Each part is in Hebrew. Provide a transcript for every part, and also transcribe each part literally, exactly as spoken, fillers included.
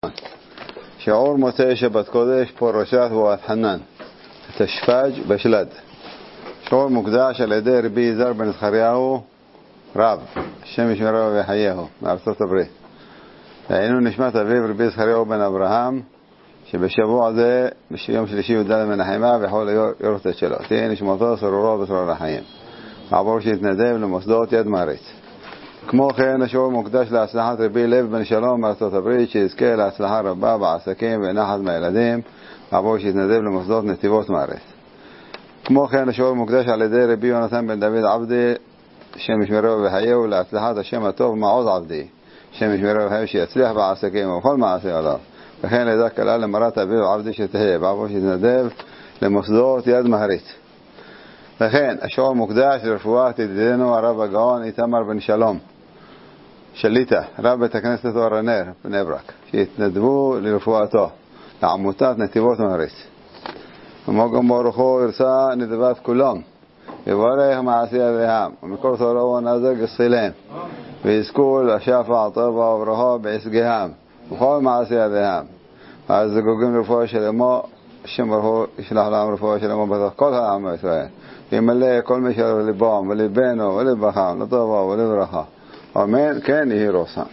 שיעור מוצאי שבת קודש פרשת ואתחנן תשפ"ג בשלד. שיעור מוקדש על ידי רבי יזהר בן זכריהו רב, השם ישמרהו ויחייהו, מארצות הברית. והיינו נשמת אביו רבי זכריהו בן אברהם, שבשבוע זה, ביום שלישי י"ד מנחמה, ויכול יורצת שלו. תהיה נשמתו סרורו וסרור לחיים. מעבור שהתנדב למוסדות יד מארץ. כמו כן, השיעור מוקדש להצלחת רבי לב בן שלום מארצות הברית, שיזכה להצלחה רבה בעסקים ונחת מהילדים, מעבור שהתנדב למוסדות נתיבות מארץ. כמו כן, השיעור מוקדש על ידי רבי יונתן בן דוד עבדי, שם ישמרהו ויחייהו, להצלחת השם הטוב מעוז עבדי, שם ישמרהו ויחייהו, שיצליח בעסקים ובכל מעשה עליו. וכן לידה קלה למרת אביו עבדי שתהיה, מעבור שהתנדב למוסדות יד מהרית. וכן, השיעור מוקדש לרפואת ידידנו הרב הגאון איתמר בן שלום שליטה, רב בית הכנסת אור הנר בני ברק, שהתנדבו לרפואתו לעמותת נתיבות מארץ. ומוגם ברוכו ירצה נדבת כולם, יברך מעשי ידיהם, ומכל תורו ונזק יסילם, ויזכו לשפע טובה וברכה בעסגיהם, וכל מעשי ידיהם. אז זגוגים רפואה שלמו, השם ברוך ישלח להם רפואה שלמו בתוך כל העם ישראל. ימלא כל מי שלבם ולבנו ולבחם לטובה ולברכה, אמן. כן יהי רצון.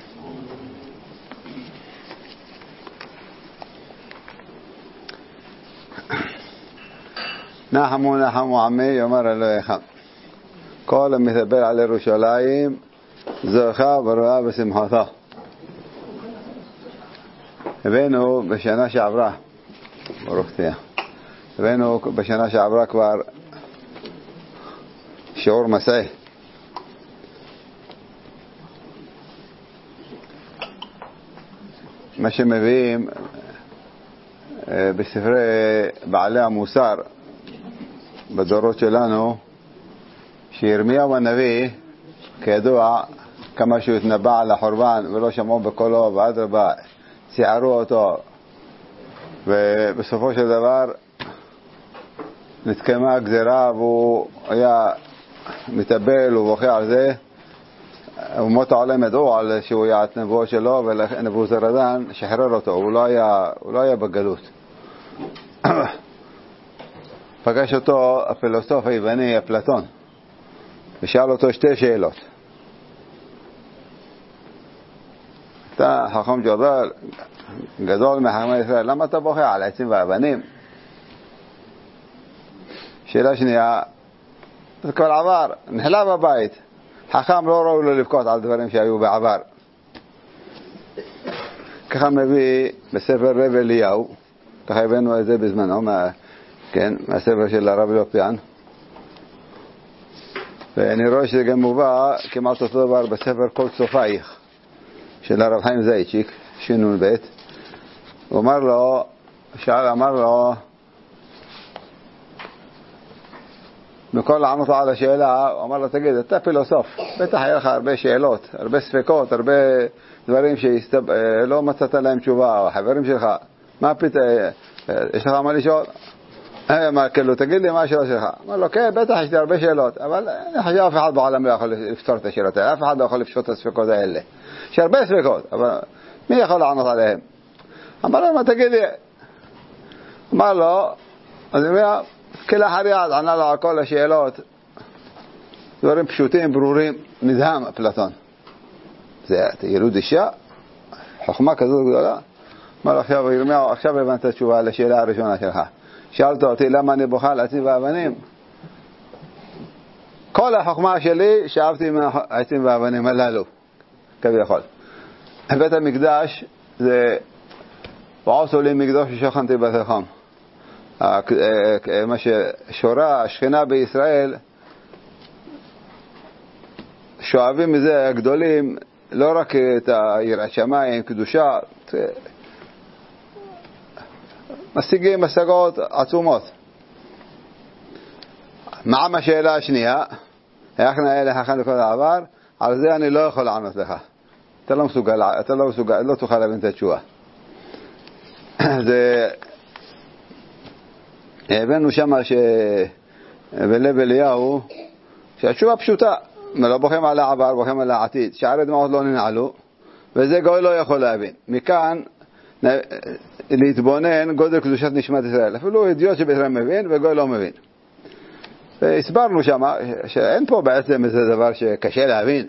נחמו נחמו עמי יאמר אלוהיכם, כל המתאבל על ירושלים זוכה ורואה בשמחתו. הבאנו בשנה שעברה, ברוך תהיה, הבאנו בשנה שעברה כבר שיעור מסעי, מה שמביאים בספרי בעלי המוסר בדורות שלנו, שירמיהו הנביא כידוע כמה שהוא התנבא על החורבן ולא שמעו בקולו, ואדרבה ציערו אותו, ובסופו של דבר נתקיימה הגזרה והוא היה מטבל ובוכה על זה. אומות העולם ידעו על שהוא היה את נבואו שלו, ונבוזראדן שחרר אותו, הוא לא היה, הוא לא היה בגלות. פגש אותו הפילוסוף היווני אפלטון ושאל אותו שתי שאלות. אתה חכם גדול גדול מחכמי ישראל, למה אתה בוכה על עצים ואבנים? שאלה שנייה, זה כבר עבר, נחלה בבית, חכם לא ראו לו לבכות על דברים שהיו בעבר. ככה מביא בספר רב אליהו, ככה הבאנו את זה בזמנו, מה, כן, מהספר של הרב לופיאן, ואני רואה שזה גם מובא כמעט אותו דבר בספר כל צופייך של הרב חיים זייצ'יק שינון בית. הוא אמר לו, שאל אמר לו, מכל לענות על השאלה, הוא אמר לו, תגיד, אתה פילוסוף, בטח היה לך הרבה שאלות, הרבה ספקות, הרבה דברים שלא מצאת להם תשובה, או חברים שלך, מה פתאום, יש לך מה לשאול? מה, כאילו, תגיד לי מה השאלה שלך. אמר לו, כן, בטח יש לי הרבה שאלות, אבל אני חושב אף אחד בעולם לא יכול לפתור את השאלות האלה, אף אחד לא יכול לפשוט את הספקות האלה. יש הרבה ספקות, אבל מי יכול לענות עליהם? אמר לו, מה תגיד לי? אמר לו, אז אני אומר, כלאחר יד ענה לו על כל השאלות, דברים פשוטים, ברורים, נדהם אפלטון. זה ילוד אישה, חוכמה כזאת גדולה. אמר לו, עכשיו ירמיהו, עכשיו הבנת תשובה לשאלה הראשונה שלך. שאלת אותי למה אני בוכה על עצים ואבנים? כל החוכמה שלי שאבתי מהעצים ואבנים הללו, כביכול. בית המקדש זה ועשו לי מקדש ששכנתי בתוכם. מה ששורה השכינה בישראל שואבים מזה הגדולים, לא רק את היראת שמיים, קדושה, משיגים השגות עצומות. מה השאלה השנייה? איך נהיה לך לכל העבר? על זה אני לא יכול לענות לך. אתה לא מסוגל, אתה לא מסוגל, לא תוכל להבין את התשובה. זה הבאנו שמה שבלב אליהו שהתשובה פשוטה, לא בוחם על העבר, בוחם על העתיד, שערי דמעות לא ננעלו, וזה גוי לא יכול להבין. מכאן להתבונן גודל קדושת נשמת ישראל. אפילו אידיוט שבישראל מבין וגוי לא מבין. והסברנו שם שאין פה בעצם איזה דבר שקשה להבין.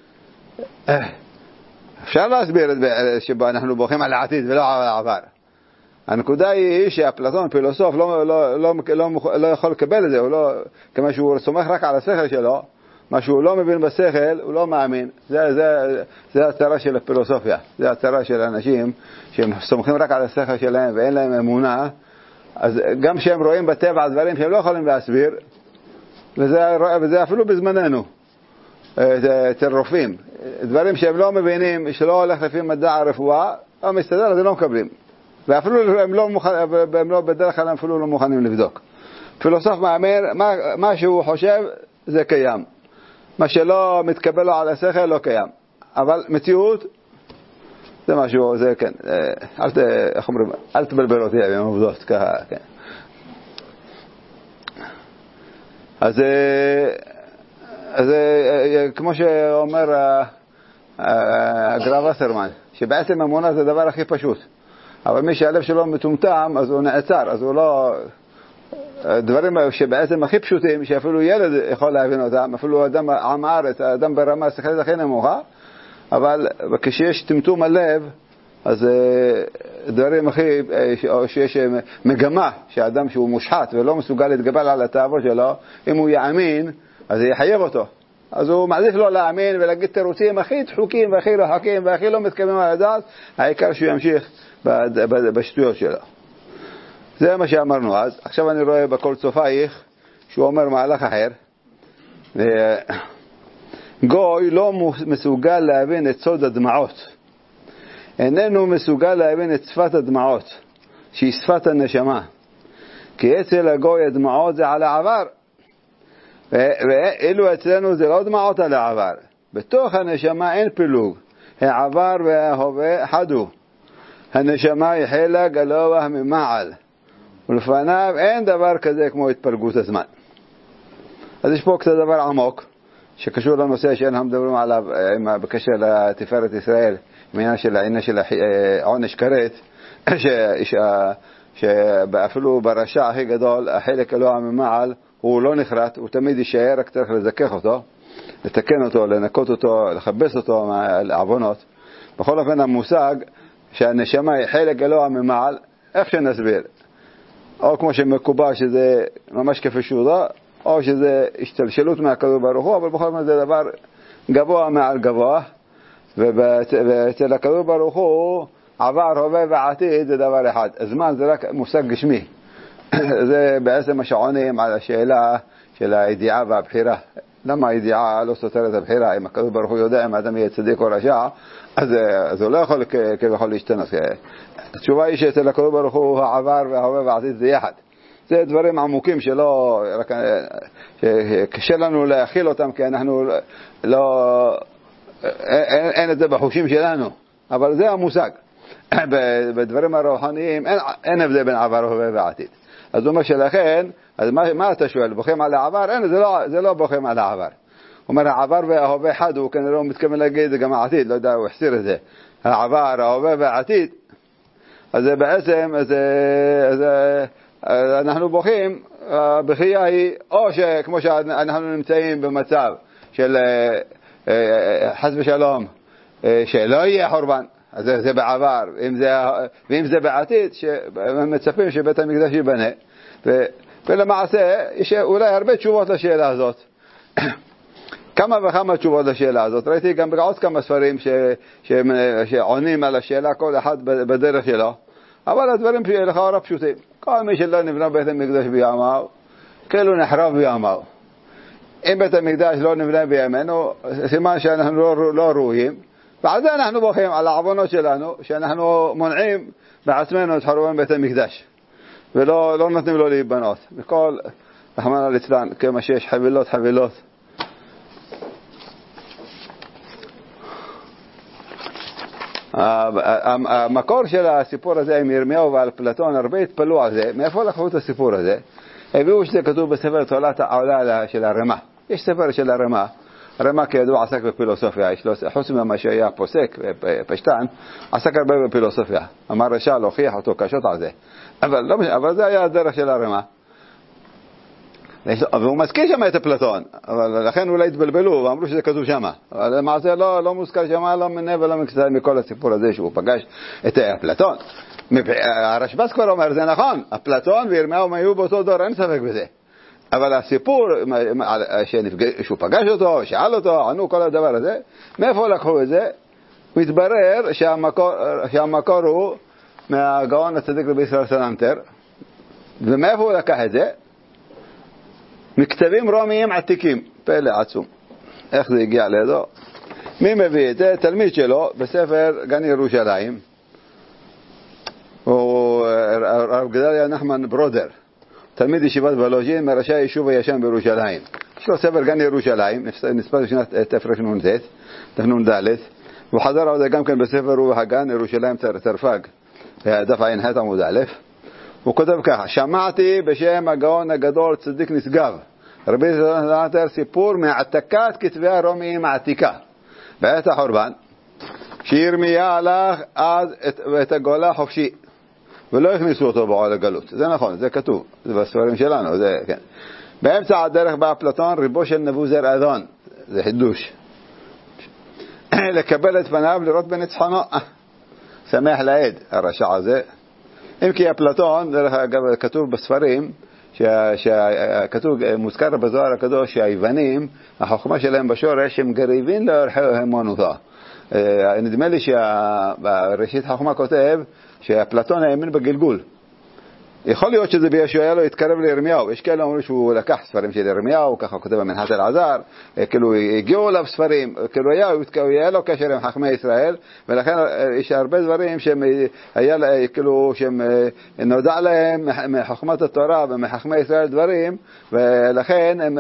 אפשר להסביר את זה שבו אנחנו בוכים על העתיד ולא על העבר. הנקודה היא שהפלטון, פילוסוף, לא, לא, לא, לא, לא יכול לקבל את זה, הוא לא, כמה שהוא סומך רק על השכל שלו, מה שהוא לא מבין בשכל, הוא לא מאמין. זה, זה, זה הצרה של הפילוסופיה. זה הצרה של אנשים שהם סומכים רק על השכל שלהם ואין להם אמונה. אז גם שהם רואים בטבע דברים שהם לא יכולים להסביר, וזה, וזה אפילו בזמננו, אצל רופאים. דברים שהם לא מבינים, שלא הולך לפי מדע הרפואה, או מסתדר, אז הם לא מקבלים. ואפילו הם לא מוכנים, הם לא, בדרך כלל אפילו לא מוכנים לבדוק. פילוסוף מאמר, מה, מה שהוא חושב זה קיים. מה שלא מתקבל לו על השכל לא קיים. אבל מציאות זה משהו, זה כן. אל, איך אומרים, אל תבלבל אותי עם עובדות ככה, כן. אז, אז כמו שאומר הגר"א וסרמן, שבעצם אמונה זה הדבר הכי פשוט. אבל מי שהלב שלו מטומטם, אז הוא נעצר, אז הוא לא... דברים שבעצם הכי פשוטים, שאפילו ילד יכול להבין אותם, אפילו אדם עם הארץ, האדם ברמה השכלית הכי נמוכה, אבל כשיש טמטום הלב, אז דברים הכי... או שיש מגמה שהאדם שהוא מושחת ולא מסוגל להתגבר על התאוות שלו, אם הוא יאמין, אז זה יחייב אותו. אז הוא מעדיף לא להאמין ולהגיד תירוצים הכי דחוקים והכי רחקים והכי לא מתקבלים על הדעת, העיקר שהוא ימשיך בשטויות שלו. זה מה שאמרנו אז. עכשיו אני רואה בכל צופייך שהוא אומר מהלך אחר. גוי לא מסוגל להבין את סוד הדמעות, איננו מסוגל להבין את שפת הדמעות שהיא שפת הנשמה, כי אצל הגוי הדמעות זה על העבר, ואילו אצלנו זה לא דמעות על העבר. בתוך הנשמה אין פילוג, העבר וההווה חדו. הנשמה היא חלק גלוה ממעל, ולפניו אין דבר כזה כמו התפלגות הזמן. אז יש פה קצת דבר עמוק שקשור לנושא שאנחנו מדברים עליו בקשר לתפארת ישראל, בעניין של העניין של עונש כרת, שאפילו ברשע הכי גדול החלק גלוה ממעל הוא לא נחרט, הוא תמיד יישאר, רק צריך לזכך אותו, לתקן אותו, לנקות אותו, לחבש אותו מהעוונות. בכל אופן המושג שהנשמה היא חלק גלוה ממעל, איך שנסביר? או כמו שמקובל שזה ממש כפי שהוא לא, או שזה השתלשלות מהקדוש ברוך הוא, אבל בכל זאת זה דבר גבוה מעל גבוה, ואצל הקדוש ברוך הוא עבר, הווה ועתיד זה דבר אחד. הזמן זה רק מושג גשמי. זה בעצם השעונים על השאלה של הידיעה והבחירה. למה הידיעה לא סותרת את הבחירה? אם הקדוש ברוך הוא יודע אם האדם יהיה צדיק או רשע, אז, אז הוא לא יכול כביכול להשתנות. התשובה היא שאצל הקדוש ברוך הוא העבר וההווה והעתיד זה יחד. זה דברים עמוקים שלא, רק, קשה לנו להכיל אותם, כי אנחנו לא, אין, אין את זה בחושים שלנו, אבל זה המושג. בדברים הרוחניים אין, אין הבדל בין עבר והווה והעתיד. אז הוא אומר שלכן, אז מה, מה אתה שואל? בוכים על העבר? אין, זה לא, זה לא בוכים על העבר. הוא אומר העבר וההווה חד, הוא כנראה לא מתכוון להגיד גם העתיד, לא יודע, הוא החסיר את זה. העבר, ההווה והעתיד. אז זה בעצם, אז, אז, אנחנו בוכים, הבכייה היא, או שכמו שאנחנו נמצאים במצב של חס ושלום, שלא יהיה חורבן, אז זה, זה בעבר, ואם זה, ואם זה בעתיד, שמצפים שבית המקדש ייבנה, ו, ולמעשה יש אולי הרבה תשובות לשאלה הזאת. כמה וכמה תשובות לשאלה הזאת. ראיתי גם בעוד כמה ספרים ש, ש, שעונים על השאלה, כל אחד בדרך שלו. אבל הדברים לכאורה פשוטים. כל מי שלא נבנה בית המקדש בימיו, כאילו נחרב בימיו. אם בית המקדש לא נבנה בימינו, סימן שאנחנו לא, לא ראויים, ועל זה אנחנו בוכים על העוונות שלנו, שאנחנו מונעים בעצמנו את חורבן בית המקדש, ולא לא נותנים לו להיבנות. וכל, רחמנא ליצלן, כמה שיש חבילות חבילות. המקור של הסיפור הזה עם ירמיהו ועל פלטון, הרבה התפלו על זה. מאיפה לקחו את הסיפור הזה? הביאו שזה כתוב בספר תולת העולה של הרמ"א. יש ספר של הרמ"א, הרמ"א כידוע עסק בפילוסופיה, יש לו, חוץ ממה שהיה פוסק, פשטן, עסק הרבה בפילוסופיה. אמר רשע להוכיח אותו קשות על זה. אבל, לא, אבל זה היה הדרך של הרמ"א. והוא מזכיר שם את אפלטון, אבל לכן אולי התבלבלו ואמרו שזה כתוב שם. אבל למעשה לא, לא מוזכר שם, לא מנה ולא מקצת מכל הסיפור הזה שהוא פגש את אפלטון. הרשב"ס כבר אומר, זה נכון, אפלטון וירמיהו היו באותו דור, אין ספק בזה. אבל הסיפור שהוא פגש אותו, שאל אותו, ענו כל הדבר הזה, מאיפה לקחו את זה? מתברר שהמקור, שהמקור הוא מהגאון הצדיק רבי ישראל סלנטר. ומאיפה הוא לקח את זה? מכתבים רומיים עתיקים, פלא עצום. איך זה הגיע לידו? מי מביא את זה? תלמיד שלו בספר גן ירושלים, הוא הרב גדליה נחמן ברודר, תלמיד ישיבת וולוז'ין מראשי היישוב הישן בירושלים. יש לו ספר גן ירושלים, נספר בשנת תרנ"ט, תרנ"ד, הוא חזר על זה גם כן בספר רוח הגן ירושלים תרפ"ג, דף ע"ח עמוד א'. הוא כותב ככה: שמעתי בשם הגאון הגדול צדיק נשגב רבי סלנטר סיפור מהעתקת כתבי הרומיים העתיקה בעת החורבן, שירמיה הלך אז את, את הגולה חופשי ולא הכניסו אותו בעול הגלות. זה נכון, זה כתוב, זה בספרים שלנו, זה כן. באמצע הדרך בא אפלטון, ריבו של נבוזר אדון, זה חידוש, לקבל את פניו לראות בניצחונו. שמח לעד הרשע הזה. אם כי אפלטון, דרך אגב, כתוב בספרים, שכתוב, מוזכר בזוהר הקדוש, שהיוונים, החוכמה שלהם בשורש, הם גריבין לערכי האמונותו. נדמה לי שבראשית החוכמה כותב שאפלטון האמין בגלגול. יכול להיות שזה בישוע לו התקרב לירמיהו. יש כאלה אומרים שהוא לקח ספרים של ירמיהו, ככה כותב במנחת אלעזר, כאילו הגיעו אליו ספרים, כאילו היה, היה לו קשר עם חכמי ישראל, ולכן יש הרבה דברים שהם, היה, כאילו, שהם נודע להם מחוכמת התורה ומחכמי ישראל דברים, ולכן הם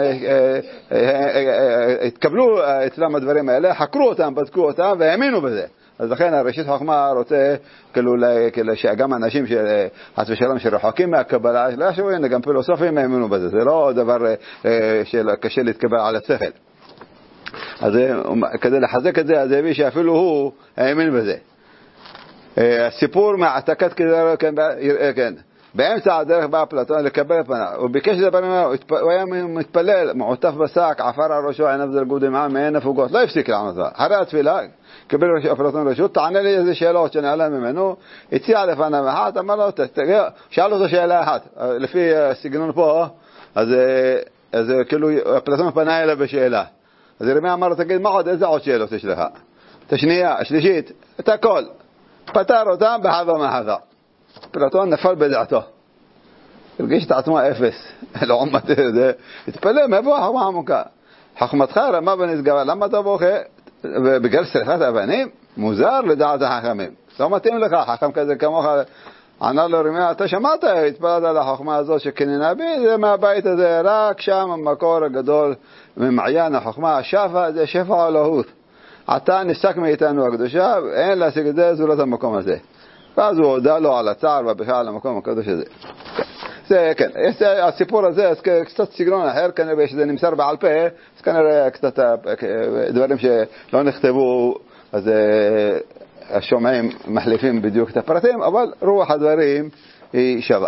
התקבלו אצלם הדברים האלה, חקרו אותם, בדקו אותם והאמינו בזה. אז לכן הראשית חוכמה רוצה כאילו שגם אנשים חס ושלום שרחוקים מהקבלה, לא ישבו, הנה גם פילוסופים האמינו בזה, זה לא דבר שקשה להתקבל על השכל. אז כדי לחזק את זה, אז הביא שאפילו הוא האמין בזה. הסיפור מהעתקת כזה, כן, באמצע הדרך בא אפלטון לקבל את פניו, הוא ביקש לדבר ממנו, הוא היה מתפלל, מעוטף בשק, עפר על ראשו, עיניו זלגו דמעה, מעין נפוגות, לא הפסיק לענות לה. אחרי התפילה, קיבל אפלטון רשות, תענה לי איזה שאלות שנעלה ממנו, הציע לפניו אחת, אמר לו, שאל אותו שאלה אחת, לפי הסגנון פה, אז, אז כאילו אפלטון פנה אליו בשאלה. אז ירמיה אמר לו, תגיד, מה עוד, איזה עוד שאלות יש לך? את השנייה, השלישית, את הכל. פתר אותם בחווה מחווה. אפלטון נפל בדעתו. הרגיש את עצמו אפס. לעומת זה, התפלא, מאיפה החוכמה עמוקה? חוכמתך רמה ונשגבה, למה אתה בוכה? בגלל שריפת אבנים? מוזר לדעת החכמים. לא מתאים לך, חכם כזה כמוך. ענה לו ירמיה, אתה שמעת, התפלאת על החוכמה הזאת שכננה בי, זה מהבית הזה, רק שם המקור הגדול ממעיין החוכמה, השפע, זה שפע אלוהות. אתה נסק מאיתנו הקדושה, אין להשיג את זה, זולת המקום הזה. ואז הוא הודע לו על הצער והבכי על המקום הקדוש הזה. זה, כן, הסיפור הזה, אז קצת סגנון אחר, כנראה שזה נמסר בעל פה, אז כנראה קצת דברים שלא נכתבו, אז השומעים מחליפים בדיוק את הפרטים, אבל רוח הדברים היא שווה.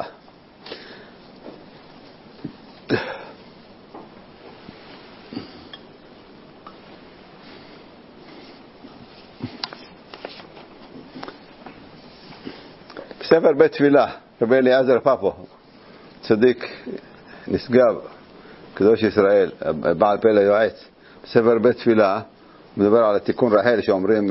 בספר בית תפילה, רבי אליעזר פאפו, צדיק נשגב, קדוש ישראל, בעל פה ליועץ, בספר בית תפילה, מדבר על התיקון רחל שאומרים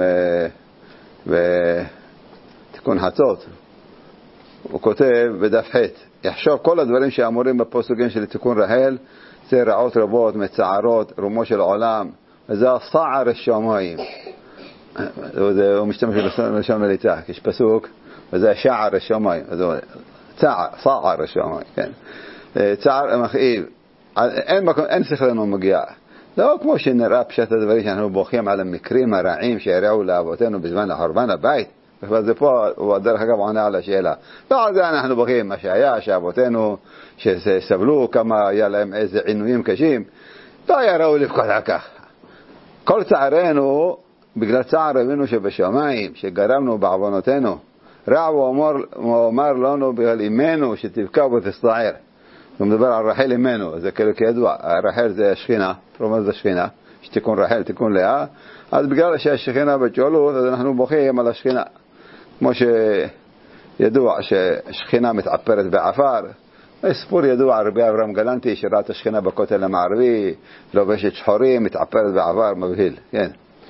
בתיקון חצות. הוא כותב בדף ח', יחשוב כל הדברים שאמורים בפסוקים של תיקון רחל, זה רעות רבות, מצערות, רומו של עולם, וזה סער השמיים. הוא משתמש בלשון מליצה, יש פסוק, וזה שער השמיים, צער, סער השמיים, כן. צער מכאיב, אין מקום, אין שכלנו מגיע. לא כמו שנראה פשט הדברים שאנחנו בוכים על המקרים הרעים שהראו לאבותינו בזמן החורבן הבית, וזה פה הוא דרך אגב עונה על השאלה. לא על זה אנחנו בוכים, מה שהיה, שאבותינו שסבלו, כמה היה להם איזה עינויים קשים, לא היה ראו לבכות על כך. כל צערנו בגלל צער אבינו שבשמיים שגרמנו בעוונותינו, רע הוא אמר לנו בגלל אימנו שתבכה ותסתער. הוא מדבר על רחל אימנו, זה כאילו כידוע, רחל זה השכינה, רומז זה השכינה, שתיקון רחל, תיקון לאה, אז בגלל שהשכינה בתגלות, אז אנחנו בוכים על השכינה, כמו שידוע שהשכינה מתעפרת בעפר. סיפור ידוע, רבי אברהם גלנטי שראה את השכינה בכותל המערבי, לובשת שחורים, מתעפרת בעפר, מבהיל, כן.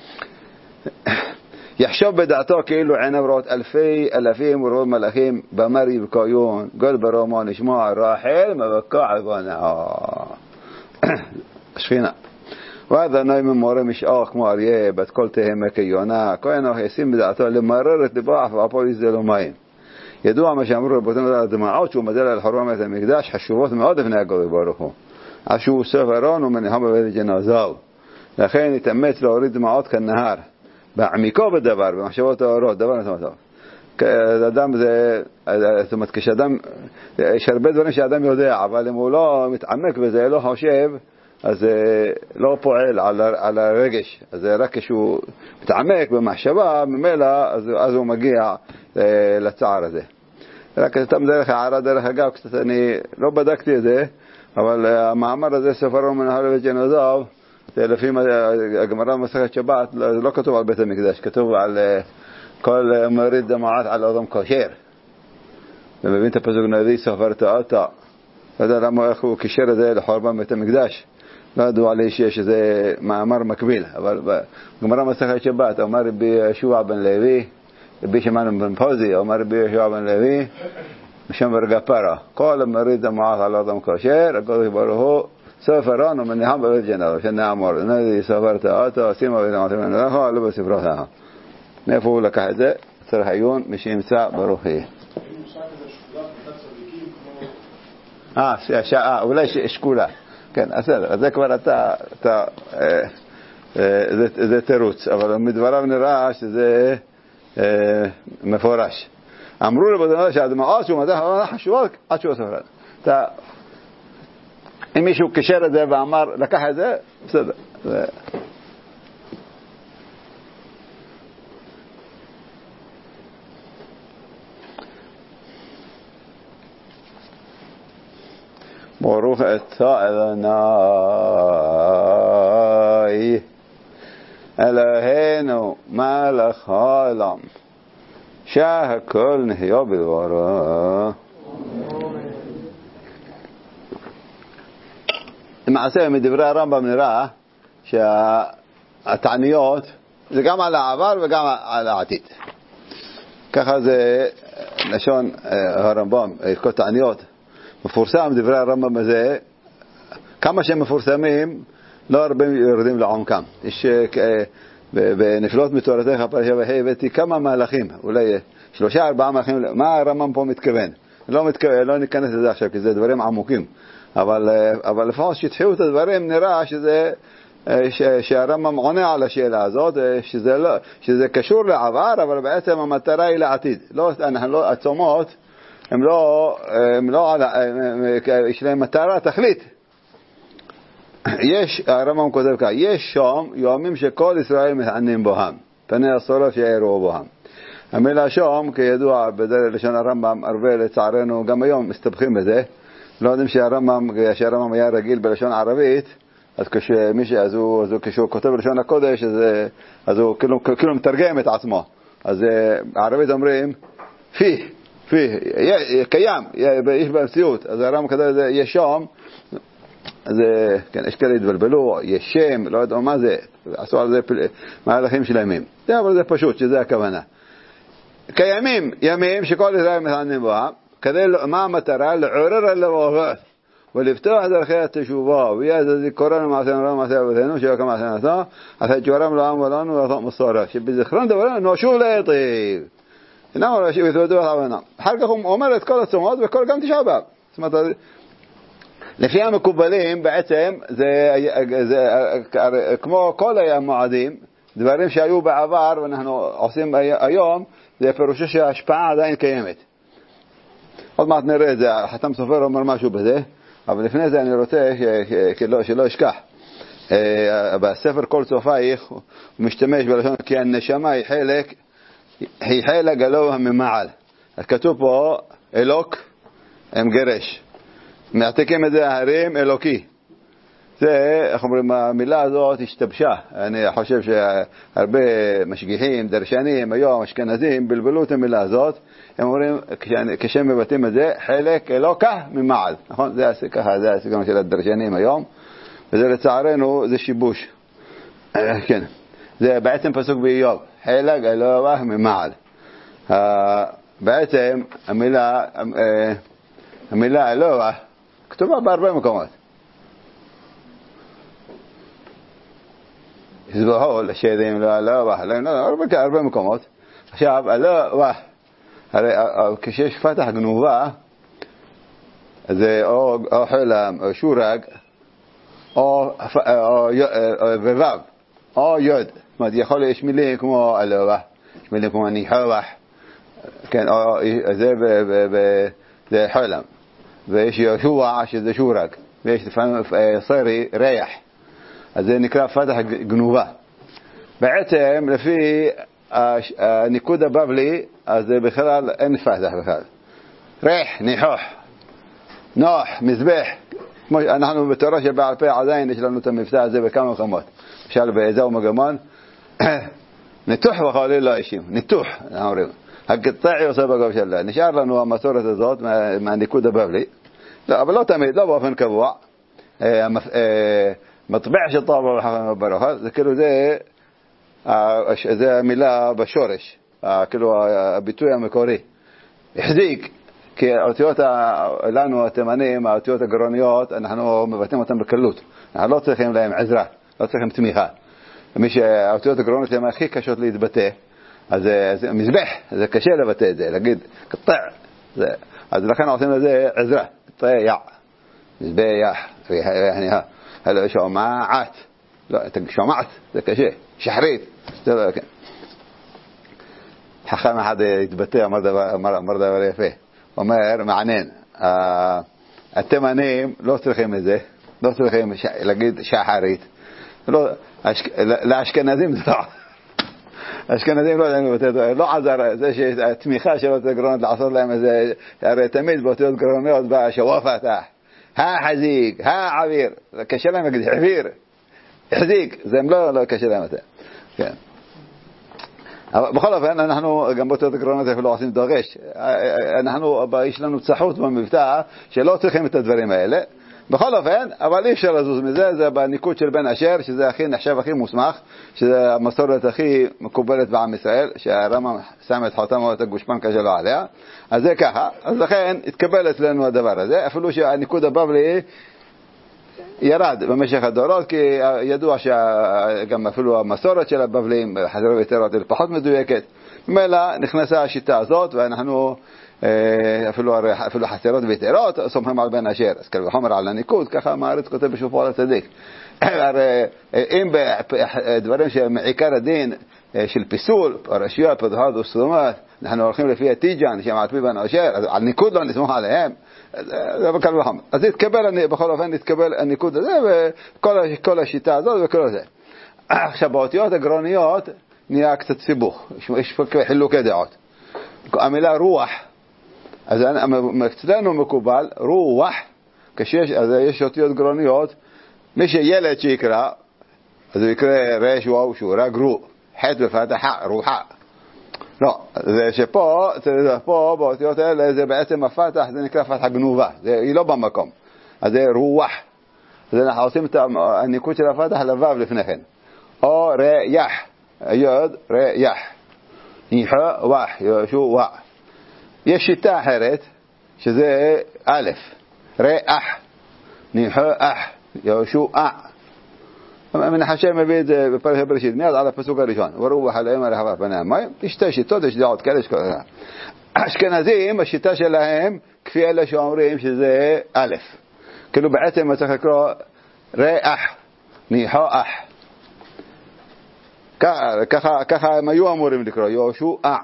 יחשוב בדעתו כאילו עיניו רואות אלפי אלפים ורואות מלאכים במרי בקיון, גול ברומו נשמע רחל מבכה על בניה. השכינה. ואז הנוים מורה משאוך כמו אריה, בת כל תהמה כיונה, כהנו ישים בדעתו למרר את לבח ואפו יזדלו מים. ידוע מה שאמרו רבותינו על הדמעות שהוא מדל על חורבן בית המקדש, חשובות מאוד לפני הקדוש ברוך הוא. אז שהוא ספרון ומניחם בבית ג'נזיו. לכן התאמץ להוריד דמעות כנהר. בעמיקו בדבר, במחשבות האורות, דבר נתון טוב. אדם זה, זאת אומרת, כשאדם, יש הרבה דברים שאדם יודע, אבל אם הוא לא מתעמק בזה, לא חושב, אז זה לא פועל על, על הרגש. אז זה רק כשהוא מתעמק במחשבה, ממילא, אז, אז הוא מגיע אה, לצער הזה. רק אתם דרך הערה, דרך אגב, קצת אני לא בדקתי את זה, אבל המאמר הזה, ספרו מנהל בית ג'נזיו, לפי הגמרא במסכת שבת, לא כתוב על בית המקדש, כתוב על כל מוריד דמעות על אדם כשר. ומבין את הפסוק נביא ספרת אותה. לא יודע למה איך הוא קישר את זה לחורבן בית המקדש. לא ידוע לי שיש איזה מאמר מקביל, אבל בגמרא במסכת שבת, אומר רבי יהושע בן לוי, רבי שמעון בן פוזי, אומר רבי יהושע בן לוי, משם ברגע פרה. כל מוריד דמעות על אדם כשר, הקדוש ברוך הוא ספרון ומניחם בבית ג'נזיו, שנאמר, נביא ספרת אותה, שימה ודמעתם מנלך, לא בספרותיה. מאיפה הוא לקח את זה? צריך עיון, מי שימצא ברוך יהיה. אה, אולי שקולה. כן, בסדר, זה כבר אתה, זה תירוץ, אבל מדבריו נראה שזה מפורש. אמרו לבדנות שהדמעות שהוא מדע חשובות עד שהוא ספרד. אתה... אם מישהו קשר את זה ואמר, לקח את זה, בסדר. ברוך אתה אדוני אלוהינו מלך העולם שהכל נהיה בדברו. למעשה מדברי הרמב"ם נראה שהתעניות זה גם על העבר וגם על העתיד. ככה זה לשון הרמב"ם, כל תעניות מפורסם דברי הרמב"ם הזה, כמה שהם מפורסמים לא הרבה יורדים לעומקם. יש בנפלות מתורתך פרשת ויחי הבאתי כמה מהלכים, אולי שלושה ארבעה מהלכים. מה הרמב"ם פה מתכוון? לא מתכוון, לא ניכנס לזה עכשיו כי זה דברים עמוקים, אבל אבל לפחות שתחילו את הדברים, נראה שזה שהרמב"ם עונה על השאלה הזאת, שזה לא שזה קשור לעבר, אבל בעצם המטרה היא לעתיד. לא אנחנו לא הצומות הם לא הם לא על יש להם מטרה תכלית. יש הרמב"ם כותב כך, יש שם יומים שכל ישראל מתענים בהם, פני הסורף יאירו בהם. המילה שם כידוע בדרך לשון הרמב"ם הרבה לצערנו גם היום מסתבכים בזה. לא יודעים שהרמב"ם שהרמב"ם היה רגיל בלשון ערבית, אז כשמי אז הוא אז כשהוא כותב בלשון הקודש אז אז הוא כאילו כאילו מתרגם את עצמו. אז בערבית אומרים פי פי קיים, יש במציאות. אז הרמב"ם כתב זה יש שם, אז כן, יש כאלה התבלבלו, יש שם, לא יודע מה זה, עשו על זה מהלכים של ימים. זה אבל זה פשוט, שזה הכוונה. קיימים ימים שכל ישראל מתענים בהם, כדי מה המטרה? לעורר הלבבות ולפתוח דרכי התשובה, ויאז זיכרון מעשינו לא מעשי אבותינו שלא כמעשינו עשה, אז הג'ורם לעם ולנו ולעשות מסורת, שבזיכרון דברנו נשוב להיטיב. אינם ראשי ותודו את עבונם. אחר כך הוא אומר את כל הצומות וכל גם תשעה באב. זאת אומרת, לפי המקובלים בעצם זה, זה כמו כל המועדים, דברים שהיו בעבר ואנחנו עושים היום, זה פירושו שההשפעה עדיין קיימת. עוד מעט נראה את זה, חתם סופר אומר משהו בזה, אבל לפני זה אני רוצה שלא, שלא אשכח. בספר כל סופייך הוא משתמש בלשון כי הנשמה היא חלק, היא חלק אלוה ממעל. אז כתוב פה אלוק עם גרש, מעתיקים את זה ההרים אלוקי. זה, איך אומרים, המילה הזאת השתבשה. אני חושב שהרבה משגיחים, דרשנים, היום אשכנזים בלבלו את המילה הזאת. הם אומרים, כשהם מבטאים את זה, חלק אלוקה ממעל, נכון? זה ככה, זה הסיכום של הדרשנים היום, וזה לצערנו זה שיבוש. כן, זה בעצם פסוק באיוב, חלק אלוקה ממעל. בעצם המילה המילה אלוה כתובה בהרבה מקומות. יזבחו לשדים לא אלוה, הרבה מקומות. עכשיו אלוה, הרי כשיש פתח גנובה, זה או חלם או שורג או ובב או יוד. זאת אומרת, יכול להיות מילים כמו אלוה, יש מילים כמו ניחוח, כן, זה חלם, ויש ישוע שזה שורג, ויש לפעמים סרי ריח, אז זה נקרא פתח גנובה. בעצם לפי הניקוד הבבלי, אז בכלל אין פתח בכלל. ריח, ניחוח, נוח, מזבח. אנחנו בתורה שבעל פה עדיין יש לנו את המבטא הזה בכמה מקומות. למשל באזור מגמון, ניתוח וחולי לא אישים, ניתוח, אנחנו אומרים. הקטעי עושה בגוב שלה. נשאר לנו המסורת הזאת מהניקוד הבבלי. לא, אבל לא תמיד, לא באופן קבוע. מטבע של טבע ברכה, זה כאילו זה, זה המילה בשורש, כאילו הביטוי המקורי. החזיק, כי האותיות לנו, התימנים, האותיות הגרוניות, אנחנו מבטאים אותן בקלות. אנחנו לא צריכים להם עזרה, לא צריכים תמיכה. מי שהאותיות הגרוניות הן הכי קשות להתבטא, אז זה מזבח, זה קשה לבטא את זה, להגיד קטע. אז לכן עושים לזה עזרה, קטע, מזבח, ריח, הלא שומעת, לא, שומעת, זה קשה, שחרית, זה לא, כן. חכם אחד התבטא, אמר דבר, אמר, אמר דבר יפה, אומר, מעניין, התימנים לא צריכים את זה, לא צריכים להגיד שחרית, לא, לאשכנזים זה לא, האשכנזים לא יודעים לבטא את זה, לא עזר, זה שהתמיכה של אותות גרונות לעשות להם איזה, הרי תמיד באותיות גרוניות בא שוואפת, החזיק, העביר, קשה להם להגיד, עביר, החזיק, זה לא, לא קשה להם את זה. כן. אבל בכל אופן, אנחנו גם באותות גרונות אפילו עושים דורש. אנחנו, יש לנו צחות במבטא שלא צריכים את הדברים האלה. בכל אופן, אבל אי אפשר לזוז מזה, זה בניקוד של בן אשר, שזה הכי נחשב הכי מוסמך, שזה המסורת הכי מקובלת בעם ישראל, שהרמב"ם שם את חותמו את הגושפנקה שלו עליה. אז זה ככה, אז לכן התקבל אצלנו הדבר הזה, אפילו שהניקוד הבבלי ירד במשך הדורות, כי ידוע שגם אפילו המסורת של הבבלים חזרו ויתרות פחות מדויקת. ממילא נכנסה השיטה הזאת, ואנחנו אפילו, אפילו חסרות ויתרות סומכים על בן אשר, אז כאילו חומר על הניקוד, ככה מעריץ כותב בשופו על הצדיק. אם בדברים שמעיקר הדין של פיסול, פרשיות, פתחות וסתומות, אנחנו הולכים לפי הטיג'ן שמעטפי בן אשר, אז על ניקוד לא נסמוך עליהם, זה בקל וחומר. אז התקבל, בכל אופן התקבל הניקוד הזה, וכל השיטה הזאת וכל זה. עכשיו באותיות הגרוניות נהיה קצת סיבוך, יש חילוקי דעות. המילה רוח, אז אצלנו מקובל, רוח, כשיש, אז יש אותיות גרוניות, מי שילד שיקרא, אז הוא יקרא רש וואו שורג רו, חט בפתחה, רוחה. לא, זה שפה, פה באותיות האלה, זה בעצם הפתח, זה נקרא פתחה גנובה, זה, היא לא במקום. אז זה רוח. אז אנחנו עושים את הניקוד של הפתח לבב לפני כן. או ריח, יוד, ריח. ניחה, ווח, יושו, ווח. יש שיטה אחרת, שזה א', ריח, ניחה, אח, יושו, אה. מנחשי מביא את זה בפרשת בראשית, מיד על הפסוק הראשון, ורוח עליהם על החווה פני המים. יש שתי שיטות, יש דעות כאלה שכל זה. האשכנזים, השיטה שלהם, כפי אלה שאומרים שזה א', כאילו בעצם צריך לקרוא ריח, ניחה, אח. ככה, ככה הם היו אמורים לקרוא, יושו, אה.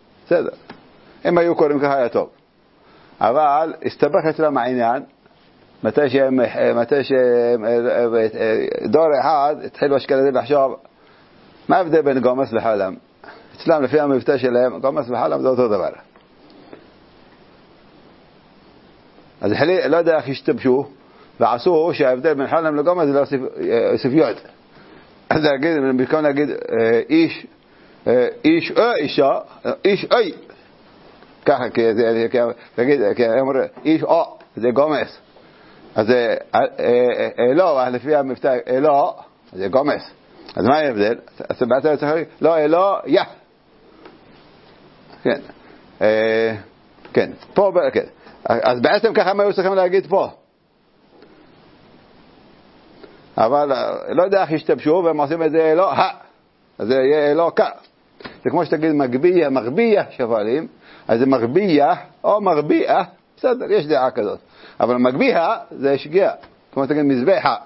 בסדר. הם היו קוראים ככה היה טוב. אבל הסתבך אצלם העניין, מתי ש... מתי ש... דור אחד התחילו אשכנזים לחשוב מה ההבדל בין גומס וחלם. אצלם לפי המבטא שלהם גומס וחלם זה אותו דבר. אז החליט, לא יודע איך השתמשו ועשו שההבדל בין חלם לגומס זה להוסיף יוד. אז להגיד, במקום להגיד איש איש או אישה, איש אי ככה, כי זה, תגיד, איש או זה גומס. אז אלו, לפי המבטא אלו זה גומס. אז מה ההבדל? אז בעצם צריך להגיד לא אלו יא. כן, כן, פה, כן. אז בעצם ככה מה היו צריכים להגיד פה, אבל לא יודע איך ישתמשו והם עושים את זה אלו ה, אז זה יהיה אלו כ. זה כמו שתגיד מגביה, מרביה שפלים, אז זה מרביה או מרביה, בסדר, יש דעה כזאת, אבל מגביה זה שגיאה, כמו שתגיד מזבחה.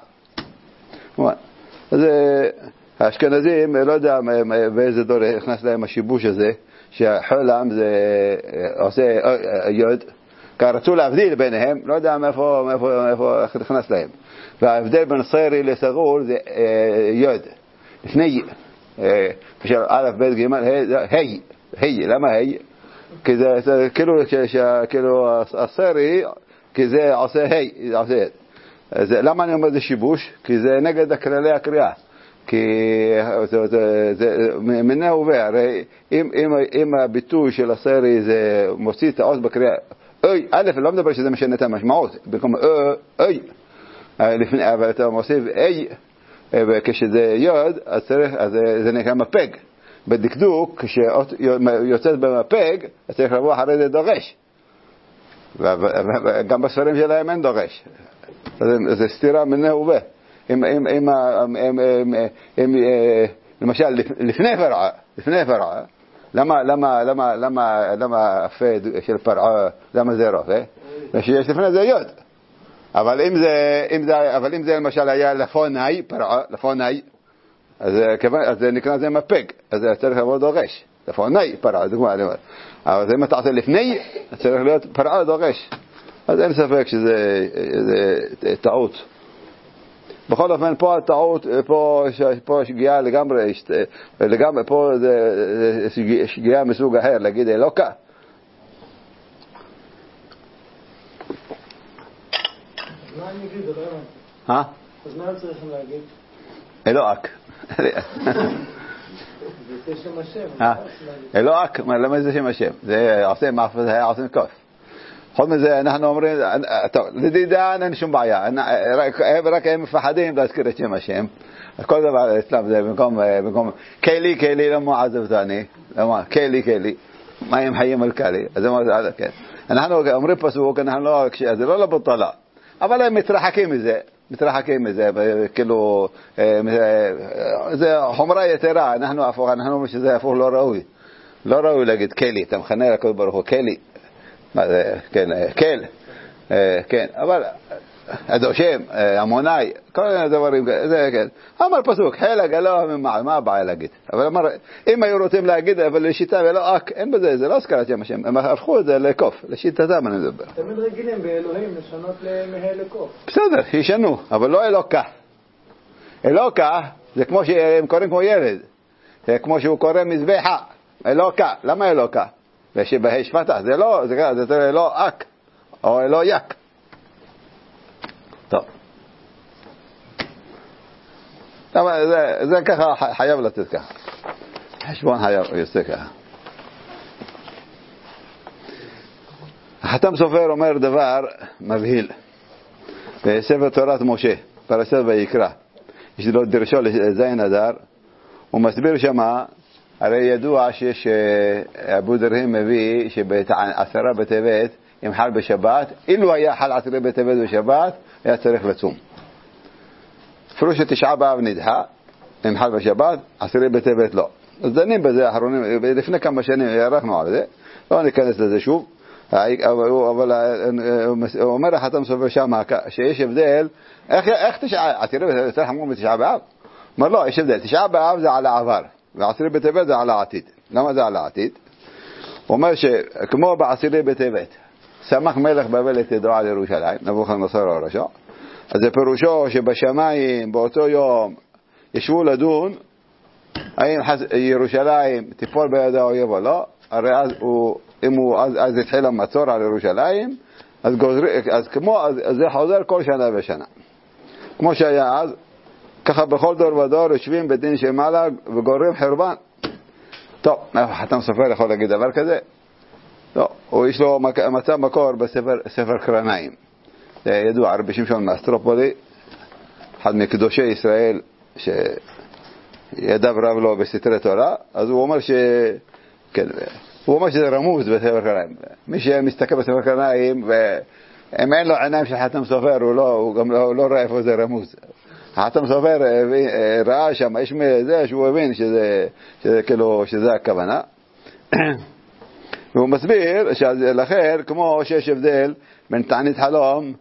אז האשכנזים, לא יודע באיזה דור הכנס להם השיבוש הזה, שהחלם זה עושה יוד, כי רצו להבדיל ביניהם, לא יודע מאיפה, מאיפה, מאיפה הכנס להם. וההבדל בין סיירי לסגול זה יוד. לפני, בשביל א' ב' ג' היי, היי, למה היי? כי זה כאילו, כאילו הסיירי, כי זה עושה היי, עושה את. למה אני אומר זה שיבוש? כי זה נגד כללי הקריאה. כי זה מנה ובא, הרי אם הביטוי של הסיירי זה מוציא את העוז בקריאה, אוי, א', לא מדבר שזה משנה את המשמעות, במקום אוי, אבל אתה מוסיף אי, כשזה יוד, אז צריך, אז זה נקרא מפג. בדקדוק, כשיוצאת במפג, אז צריך לבוא אחרי זה דורש. וגם בספרים שלהם אין דורש. זה סתירה מנה ובא. אם, למשל, לפני פרעה, לפני פרעה, למה, למה, למה, למה, למה הפד של פרעה, למה זה רופא? ושיש לפני זה יוד. אבל אם זה, אם זה, אבל אם זה למשל היה לפוני, פרעה, לפוני, אז זה נקרא זה מפג, אז זה צריך לבוא דורש. לפוני, פרעה, דוגמה, אבל אם אתה עושה לפני, צריך להיות פרעה דורש. אז אין ספק שזה טעות. בכל אופן, פה הטעות, פה, פה שגיאה לגמרי, לגמרי, פה זה שגיאה מסוג אחר, להגיד אלוקה. מה אני אגיד? לא הבנתי. אה? אז מה צריכים להגיד? אלוק. זה שם השם. אלוק, למה זה שם השם? זה עושה מאפס, היה עושה מקוף. חוץ מזה אנחנו אומרים, טוב, לדידן אין שום בעיה, רק הם מפחדים להזכיר את שם השם. כל דבר אצלם זה במקום, קיילי, קיילי, למה עזבתני? למה, קיילי, קיילי, מה הם חיים על קיילי? אז זה כן. אנחנו אומרים פסוק, אנחנו לא, זה לא לבטלה, אבל הם מתרחקים מזה, מתרחקים מזה, כאילו, זה חומרה יתרה, אנחנו הפוך, אנחנו אומרים שזה הפוך לא ראוי. לא ראוי להגיד קיילי, אתה מכנה לקוד ברוך הוא, קיילי. מה זה, כן, כן, כן, אבל הדושם, המונאי, כל מיני דברים, זה כן. אמר פסוק, חלק אלוה ממעל, מה הבעיה להגיד? אבל אמר, אם היו רוצים להגיד, אבל לשיטה ולא אק, אין בזה, זה לא הזכרת שם השם, הם הפכו את זה לקוף, לשיטתם אני מדבר. תמיד רגילים באלוהים לשנות למהה לקוף. בסדר, שישנו, אבל לא אלוקה. אלוקה, זה כמו שהם קוראים כמו ילד, זה כמו שהוא קורא מזבחה, אלוקה, למה אלוקה? ושבהשפטה, זה לא, זה, זה לא אק, או לא יק. טוב. אבל זה, זה ככה חייב לתת ככה. חשבון חייב יוצא ככה. החתם סופר אומר דבר מבהיל. בספר תורת משה, פרשת ויקרא. יש לו דרשו לזין אדר, הוא מסביר שמה, הרי ידוע שיש אבו דרהם מביא שבעשרה בטבת אם חל בשבת, אילו היה חל עשרה בטבת בשבת היה צריך לצום. פרוש תשעה באב נדחה, אם חל בשבת עשרה בטבת לא. אז דנים בזה האחרונים, לפני כמה שנים ירחנו על זה, לא ניכנס לזה שוב, אבל הוא אומר החתם סופר שם שיש הבדל, איך תשעה, עשרה בטבת צריך אמור בתשעה באב? אומר לא, יש הבדל, תשעה באב זה על העבר ועשירי בטבת זה על העתיד. למה זה על העתיד? הוא אומר שכמו בעשירי בטבת סמך מלך בבל את ידו על ירושלים, נבוכדנצר הרשע. אז זה פירושו שבשמיים באותו יום ישבו לדון האם ירושלים תיפול בידי האויב או לא. הרי אז הוא, אם הוא אז, אז התחיל המצור על ירושלים, אז, גוזר, אז כמו אז, אז זה חוזר כל שנה בשנה כמו שהיה אז. ככה בכל דור ודור יושבים בדין של מעלה וגוררים חרבן. טוב, חתם סופר יכול להגיד דבר כזה? לא, הוא יש לו מצב מקור בספר ספר קרניים. זה ידוע, רבי שמשון מאסטרופולי, אחד מקדושי ישראל שידיו רב לו בסתרי תורה, אז הוא אומר ש... כן, הוא אומר שזה רמוז בספר קרניים. מי שמסתכל בספר קרניים, ואם אין לו עיניים של חתם סופר, הוא לא, הוא גם לא, לא רואה איפה זה רמוז. חתם סופר ראה שם, יש מזה שהוא הבין שזה, שזה כאילו, שזה הכוונה. והוא מסביר שלכן, כמו שיש הבדל בין תענית חלום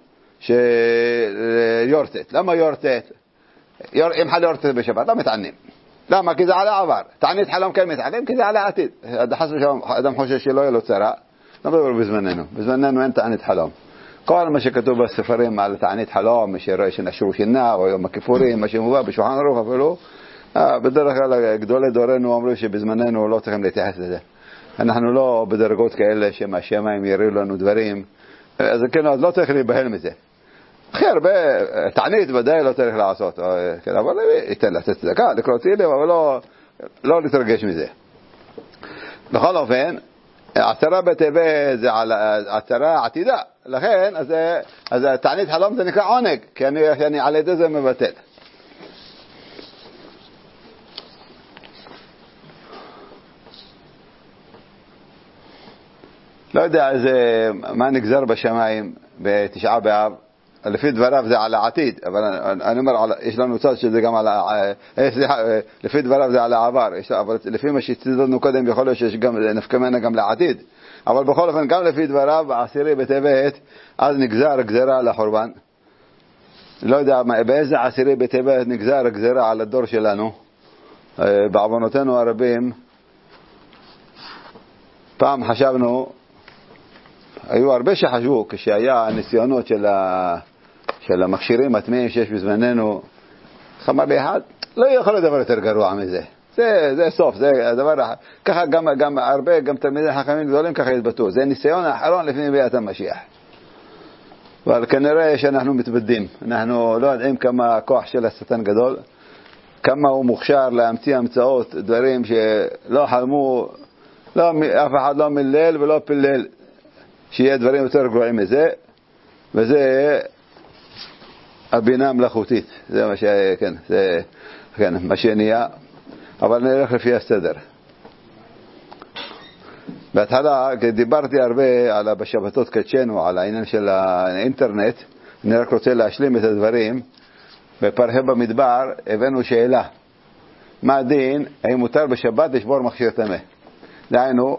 שיורטת. למה יורטת? אם חל יורטת בשבת, לא מתענים. למה? כי זה על העבר. תענית חלום כן מתענים, כי זה על העתיד. חס ושלום, אדם חושב שלא יהיה לו צרה. לא מדבר בזמננו. בזמננו אין תענית חלום. כל מה שכתוב בספרים על תענית חלום, מי שרואה שנשרו שינה, או יום הכיפורים, מה שמובא בשולחן ערוך אפילו, בדרך כלל גדולי דורנו אמרו שבזמננו לא צריכים להתייחס לזה. אנחנו לא בדרגות כאלה שמהשמיים יראו לנו דברים, אז כן, אז לא צריך להיבהל מזה. הכי הרבה תענית ודאי לא צריך לעשות, אבל ייתן לתת צדקה, לקרוא תהילים, אבל לא, לא להתרגש מזה. בכל אופן, עשרה בטבת זה על עשרה עתידה, לכן אז, אז תענית חלום זה נקרא עונג, כי אני, אני על ידי זה מבטל. לא יודע איזה, מה נגזר בשמיים בתשעה באב, לפי דבריו זה על העתיד, אבל אני אומר, יש לנו צד שזה גם על, לפי דבריו זה על העבר, אבל לפי מה שצידדנו קודם יכול להיות שיש גם נפקא מינה גם לעתיד, אבל בכל אופן גם לפי דבריו בעשירי בטבת אז נגזר גזרה על החורבן. לא יודע באיזה עשירי בטבת נגזר גזרה על הדור שלנו. בעוונותינו הרבים פעם חשבנו, היו הרבה שחשבו כשהיה הניסיונות של, ה... של המכשירים הטמאים שיש בזמננו, אמר לי אחד, לא יכול להיות דבר יותר גרוע מזה. זה, זה סוף, זה הדבר, ככה גם, גם הרבה, גם תלמידי חכמים גדולים ככה יתבטאו. זה ניסיון האחרון לפני ביאת המשיח. אבל כנראה שאנחנו מתבדים. אנחנו לא יודעים כמה הכוח של השטן גדול, כמה הוא מוכשר להמציא המצאות, דברים שלא חלמו, לא, אף אחד לא מלל ולא פילל. שיהיה דברים יותר גרועים מזה, וזה הבינה המלאכותית, זה מה ש... כן, זה, כן, מה שנהיה, אבל נלך לפי הסדר. בהתחלה, דיברתי הרבה על בשבתות קדשנו, על העניין של האינטרנט, אני רק רוצה להשלים את הדברים. בפרחי במדבר הבאנו שאלה, מה הדין, האם מותר בשבת לשבור מכשיר טמא? דהיינו,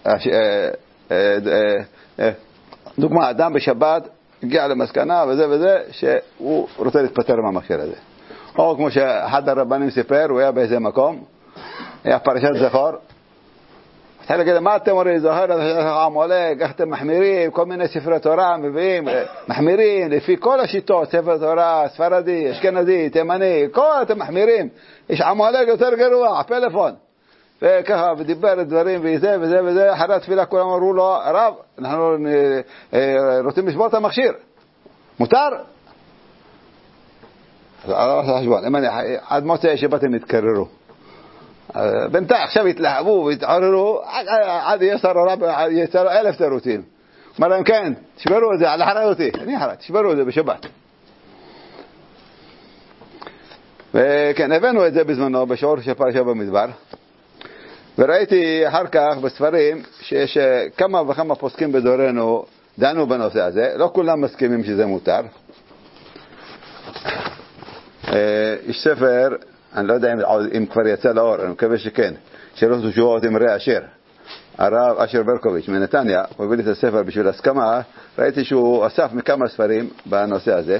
דוגמה, אדם בשבת הגיע למסקנה וזה וזה שהוא רוצה להתפטר מהמכשיר הזה, או כמו שאחד הרבנים סיפר, הוא היה באיזה מקום, היה פרשת זכור, התחיל להגיד, מה אתם אומרים, זוכר עמולק, איך אתם מחמירים, כל מיני ספרי תורה מביאים, מחמירים לפי כל השיטות, ספר תורה, ספרדי, אשכנזי, תימני, כל אתם מחמירים, יש עמולק יותר גרוע, פלאפון, וככה, ודיבר דברים וזה וזה וזה, אחרי התפילה כולם אמרו לו, הרב, אנחנו רוצים לשבור את המכשיר, מותר? עד מוצאי שבאתם התקררו, בינתיים עכשיו התלהבו והתעוררו, עד יצרו אלף תירוצים. אמר להם כן, תשברו את זה, על אחריותי, אני אחרי, תשברו את זה בשבת. וכן, הבאנו את זה בזמנו בשיעור של פרשה במדבר, וראיתי אחר כך בספרים שיש כמה וכמה פוסקים בדורנו דנו בנושא הזה, לא כולם מסכימים שזה מותר. יש ספר, אני לא יודע אם, אם כבר יצא לאור, אני מקווה שכן, שאלות ותשובות עם רע אשר, הרב אשר ברקוביץ' מנתניה, הוא הביא לי את הספר בשביל הסכמה, ראיתי שהוא אסף מכמה ספרים בנושא הזה,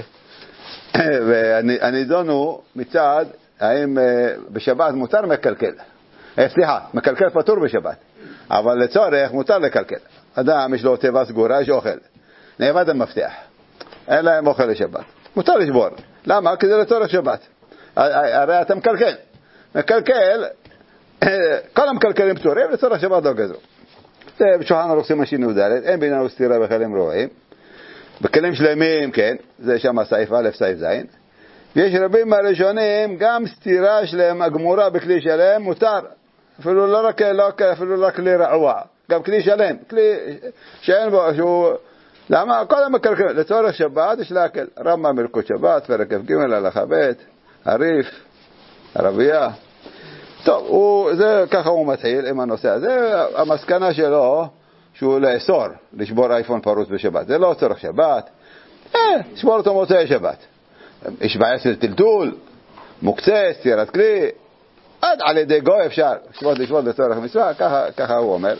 ואני דונו מצד האם בשבת מותר מקלקל, סליחה, מקלקל פטור בשבת, אבל לצורך מותר לקלקל. אדם יש לו תיבה סגורה, יש אוכל, נאבד המפתח, אין להם אוכל לשבת, מותר לשבור. למה? כי זה לצורך שבת. הרי אתה מקלקל, מקלקל, כל המקלקלים פטורים, לצורך שבת לא גזרו. זה בשולחן ערוך סימן ש"ד, אין בינינו סתירה בכלים רואים. בכלים שלמים, כן, זה שם סעיף א', סעיף ז'. ויש רבים מהראשונים, גם סתירה שלהם, הגמורה בכלי שלהם, מותר. אפילו לא רק, לא, אפילו רק כלי רעוע, גם כלי שלם, כלי שאין בו, שהוא... למה? כל המקלקלים, לצורך שבת יש להקל. רמב"ם בהלכות שבת, פרק כ"ג, הלכה ב', הריף, הרבייה. טוב, הוא, זה, ככה הוא מתחיל עם הנושא הזה. המסקנה שלו, שהוא לאסור לשבור אייפון פרוץ בשבת. זה לא צורך שבת. אה, לשבור אותו מוצאי שבת. יש בעיה של טלטול, מוקצה, סתירת כלי. עד על ידי גוי אפשר לשבות לשבות לצורך מצווה, ככה, ככה הוא אומר.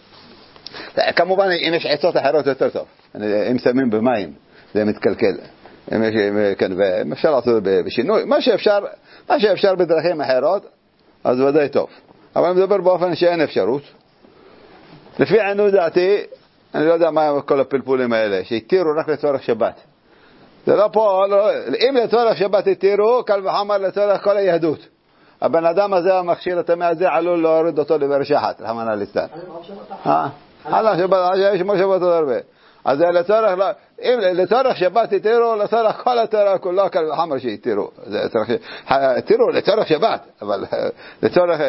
כמובן, אם יש עצות אחרות יותר טוב. אם שמים במים, זה מתקלקל. אם יש, כן, ואם אפשר לעשות את זה בשינוי, מה שאפשר, מה שאפשר בדרכים אחרות, אז ודאי טוב. אבל אני מדבר באופן שאין אפשרות. לפי עינו דעתי, אני לא יודע מה כל הפלפולים האלה, שהתירו רק לצורך שבת. זה לא פה, לא, אם לצורך שבת התירו, קל וחמר לצורך כל היהדות. הבן אדם הזה, המכשיר הטמא הזה, עלול להוריד אותו לבר שחת, רחמנא ליצלן. אה, הלאה שבת, יש כמו שבת עוד הרבה. אז לצורך, אם לצורך שבת התירו, לצורך כל התורה כולו, קל וחמר שהתירו. התירו לצורך שבת, אבל לצורך,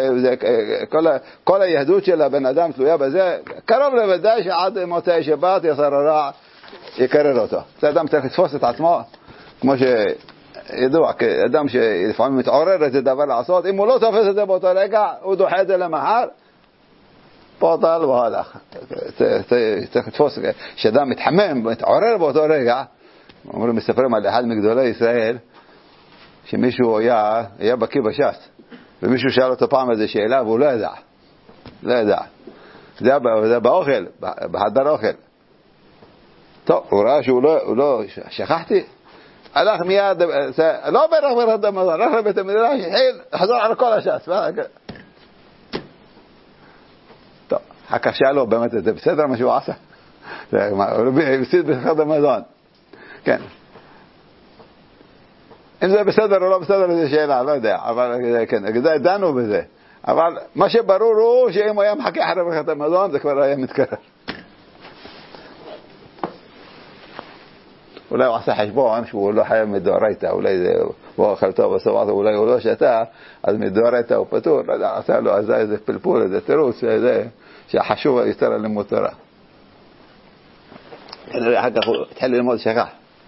כל היהדות של הבן אדם תלויה בזה, קרוב לוודאי שעד מוצאי שבת יסר הרע יקרר אותו. זה אדם צריך לתפוס את עצמו, כמו שידוע, אדם שלפעמים מתעורר איזה דבר לעשות, אם הוא לא תופס את זה באותו רגע, הוא דוחה את זה למחר, פוטל והלך. צריך לתפוס, שאדם מתחמם, מתעורר באותו רגע. אומרים, מספרים על אחד מגדולי ישראל, שמישהו היה, היה בקיא בש"ס, ומישהו שאל אותו פעם איזו שאלה, והוא לא ידע. לא ידע. זה היה באוכל, בחדר אוכל. טוב, הוא ראה שהוא לא, הוא לא, שכחתי. הלך מיד, לא ברח ברח המזון, הלך לבית המדרש, התחיל, חזור על כל הש"ס. טוב, אחר כך שאלו, באמת, זה בסדר מה שהוא עשה? הוא הפסיד בחדר המזון. כן. אם זה בסדר או לא בסדר, זו שאלה, לא יודע. אבל כן, דנו בזה. אבל מה שברור הוא שאם הוא היה מחכה אחרי בחדר המזון, זה כבר היה מתקרר. אולי הוא עשה חשבון שהוא לא חייב מדאורייתא, אולי הוא אכל טוב בסוף, אולי הוא לא שתה, אז מדאורייתא הוא פטור, לא יודע, עשה לו עזה איזה פלפול, איזה תירוץ, שהחשוב יותר ללימוד תורה. אחר כך הוא התחיל ללמוד שכח.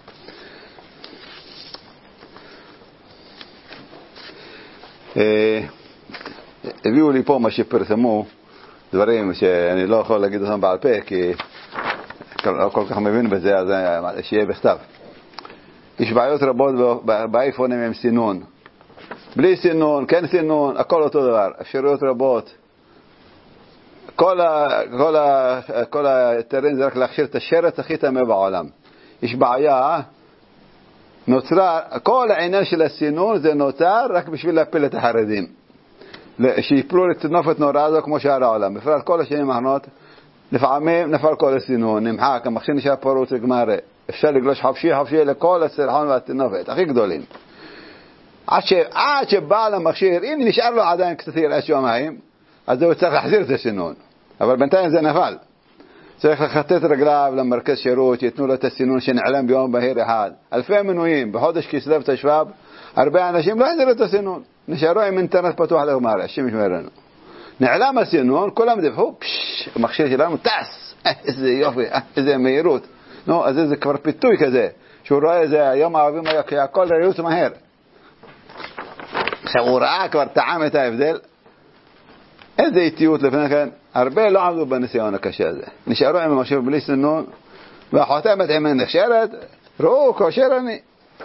הביאו לי פה מה שפרסמו, דברים שאני לא יכול להגיד אותם בעל פה, כי לא כל כך מבין בזה, אז שיהיה בכתב. יש בעיות רבות באייפונים עם סינון. בלי סינון, כן סינון, הכל אותו דבר. אפשרויות רבות. כל ה, כל ה, כל היתרים זה רק להכשיר את השרץ הכי טמא בעולם. יש בעיה, נוצרה, כל העניין של הסינון זה נוצר רק בשביל להפיל את החרדים. שיפלו לתנופת נורא הזו כמו שאר העולם. בפרט כל השנים האחרונות, לפעמים נפל כל הסינון, נמחק, המכשיר נשאר פרוץ לגמרי. אפשר לגלוש חופשי חופשי לכל הסרחון והתנופת, הכי גדולים. עד, ש... עד שבעל המכשיר, אם נשאר לו עדיין קצת ירעש יומיים, אז הוא צריך להחזיר את הסינון. אבל בינתיים זה נפל. צריך לחטט רגליו למרכז שירות, שיתנו לו את הסינון שנעלם ביום בהיר אחד. אלפי מנויים, בחודש כסלו תשבב, הרבה אנשים לא החזירו את הסינון. נשארו עם אינטרנט פתוח לגמרי, השם ישמרנו. נעלם הסינון, כולם דיווחו, פשש, המכשיר שלנו טס, איזה יופי, איזה מהירות. נו, אז זה כבר פיתוי כזה, שהוא רואה איזה, היום האוהבים היה, כי הכל ריוץ מהר. עכשיו הוא ראה כבר טעם את ההבדל, איזה איטיות לפני כן, הרבה לא עמדו בניסיון הקשה הזה. נשארו עם המכשיר בלי סינון, והחותמת עם הנחשרת, ראו, כושר אני.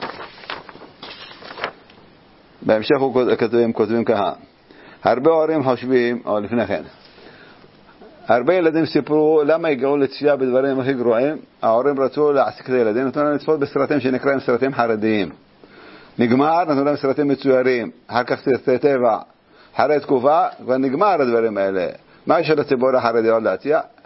בהמשך הוא כותבים, כותבים ככה. הרבה הורים חושבים, או לפני כן, הרבה ילדים סיפרו למה הגעו לצפייה בדברים הכי גרועים. ההורים רצו להעסיק את הילדים, נתנו להם לצפות בסרטים שנקראים סרטים חרדיים. נגמר, נתנו להם סרטים מצוירים, אחר כך סרטי טבע, אחרי תקופה, כבר נגמר הדברים האלה. מה יש לציבור החרדי עוד להציע?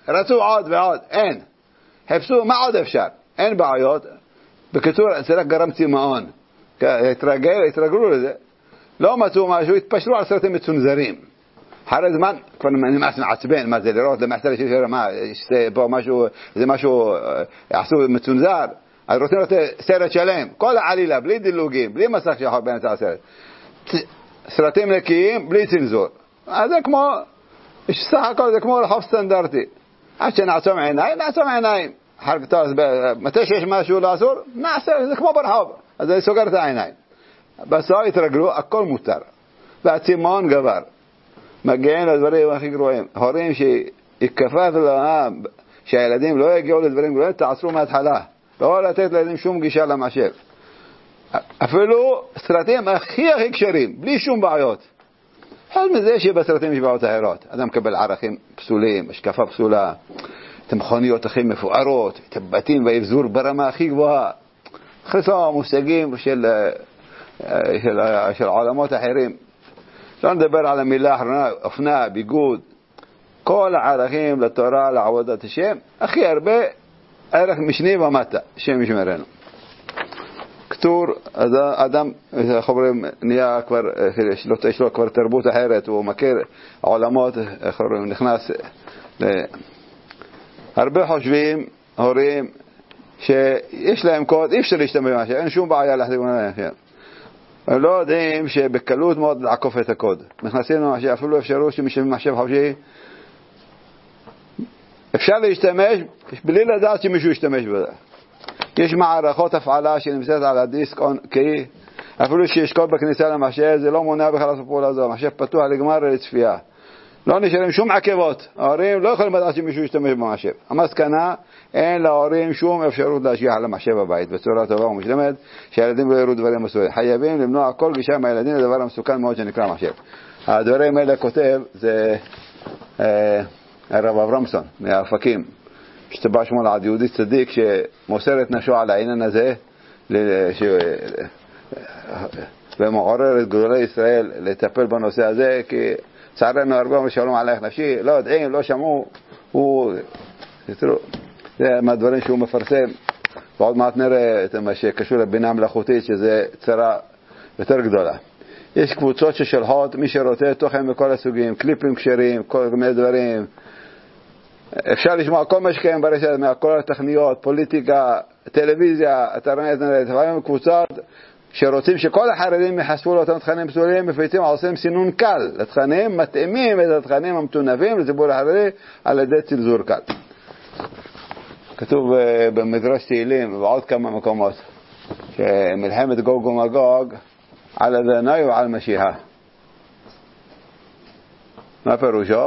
רצו עוד ועוד, אין. חפשו, מה עוד אפשר? אין בעיות. בקיצור, זה רק גרם צמאון. התרגל, התרגלו לזה. לא מצאו משהו, התפשרו על סרטים מצונזרים. אחרי זמן, כבר נמאס מעצבן, מה זה לראות, למחתר שיש מה, זה פה משהו, זה משהו, עשו מצונזר. אז רוצים לראות סרט שלם, כל העלילה, בלי דילוגים, בלי מסך שחור באמצע הסרט. סרטים נקיים, בלי צנזור. אז זה כמו, סך הכל זה כמו רחוב סטנדרטי. עד שנעצום עיניים, נעצום עיניים. מתי שיש משהו לאסור, נעשה, זה כמו ברחוב. אז זה סוגר את העיניים. בסוף התרגלו, הכל מותר. והצימון גבר. מגיעים לדברים הכי גרועים. הורים שיקפת להם, שהילדים לא יגיעו לדברים גרועים, תעצרו מההתחלה. לא לתת לילדים שום גישה למחשב. אפילו סרטים הכי הכי קשרים, בלי שום בעיות. חוץ מזה שבסרטים יש בעיות אחרות. אדם מקבל ערכים פסולים, השקפה פסולה, את המכוניות הכי מפוארות, את הבתים והאבזור ברמה הכי גבוהה. חסר מושגים של, של, של עולמות אחרים. לא נדבר על המילה האחרונה, אופנה, ביגוד. כל הערכים לתורה, לעבודת השם, הכי הרבה ערך משני ומטה, שם ישמרנו. כתור, אדם, חברים, נהיה כבר, יש לו כבר תרבות אחרת, הוא מכיר עולמות, חברים, נכנס ל... הרבה חושבים, הורים, שיש להם קוד, אי אפשר להשתמש במשהו, אין שום בעיה להחזיק עליהם. הם לא יודעים שבקלות מאוד לעקוף את הקוד. נכנסים למחשב, אפילו אפשרו שמשתמש במחשב חופשי, אפשר להשתמש בלי לדעת שמישהו ישתמש בזה. יש מערכות הפעלה שנמצאת על הדיסק כי אפילו שיש קוד בכניסה למחשב, זה לא מונע בכלל לעשות פעולה זו. המחשב פתוח לגמר לצפייה. לא נשארים שום עקבות. ההורים לא יכולים לדעת שמישהו ישתמש במחשב. המסקנה, אין להורים שום אפשרות להשגיח על המחשב בבית בצורה טובה ומשלמת, שהילדים לא יראו דברים מסוימים. חייבים למנוע כל גישה מהילדים לדבר המסוכן מאוד שנקרא מחשב. הדברים האלה כותב, זה אה, הרב אברמסון מהאופקים, שטבע שמו לעד יהודי צדיק שמוסר את נשו על העניין הזה, ש... ומעורר את גדולי ישראל לטפל בנושא הזה, כי צערנו הרבה אומרים שלום עלייך נפשי, לא יודעים, לא שמעו, הוא, זה מהדברים שהוא מפרסם, ועוד מעט נראה את מה שקשור לבינה המלאכותית, שזה צרה יותר גדולה. יש קבוצות ששלחות מי שרוצה תוכן מכל הסוגים, קליפים קשרים, כל מיני דברים, אפשר לשמוע כל מה שקיים ברשת, מכל התכניות, פוליטיקה, טלוויזיה, אתרנט, לפעמים קבוצות שרוצים שכל החרדים יחשפו לאותם תכנים פסולים, מפיצים, עושים סינון קל לתכנים, מתאימים את התכנים המתונבים לציבור החרדי על ידי צנזור קל. כתוב במדרש תהילים ובעוד כמה מקומות שמלחמת גוג ומגוג על אדוני ועל משיחה. מה פירושו?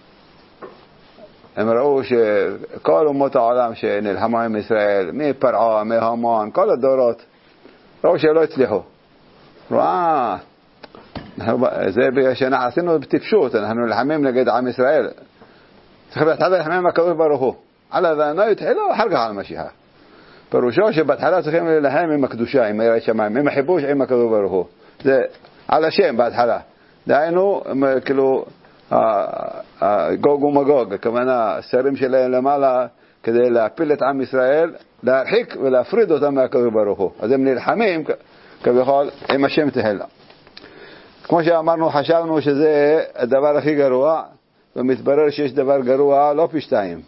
הם ראו שכל אומות העולם שנלחמו עם ישראל, מפרעה, מהמן, כל הדורות, ראו שלא הצליחו. ראה, זה בגלל שעשינו בטיפשות, אנחנו נלחמים נגד עם ישראל. צריך להתחיל להילחם עם הקדוש ברוך הוא. על אדוני התחילו, אחר כך על משיחה. פירושו שבהתחלה צריכים להילחם עם הקדושה, עם יראת שמיים, עם החיבוש עם הקדוש ברוך הוא. זה על השם בהתחלה. דהיינו, כאילו, גוג ומגוג, הכוונה, השרים שלהם למעלה, כדי להפיל את עם ישראל, להרחיק ולהפריד אותם מהקדוש ברוך הוא. אז הם נלחמים, כביכול, עם השם תהילה. כמו שאמרנו, חשבנו שזה הדבר הכי גרוע, ומתברר שיש דבר גרוע לא פי שתיים.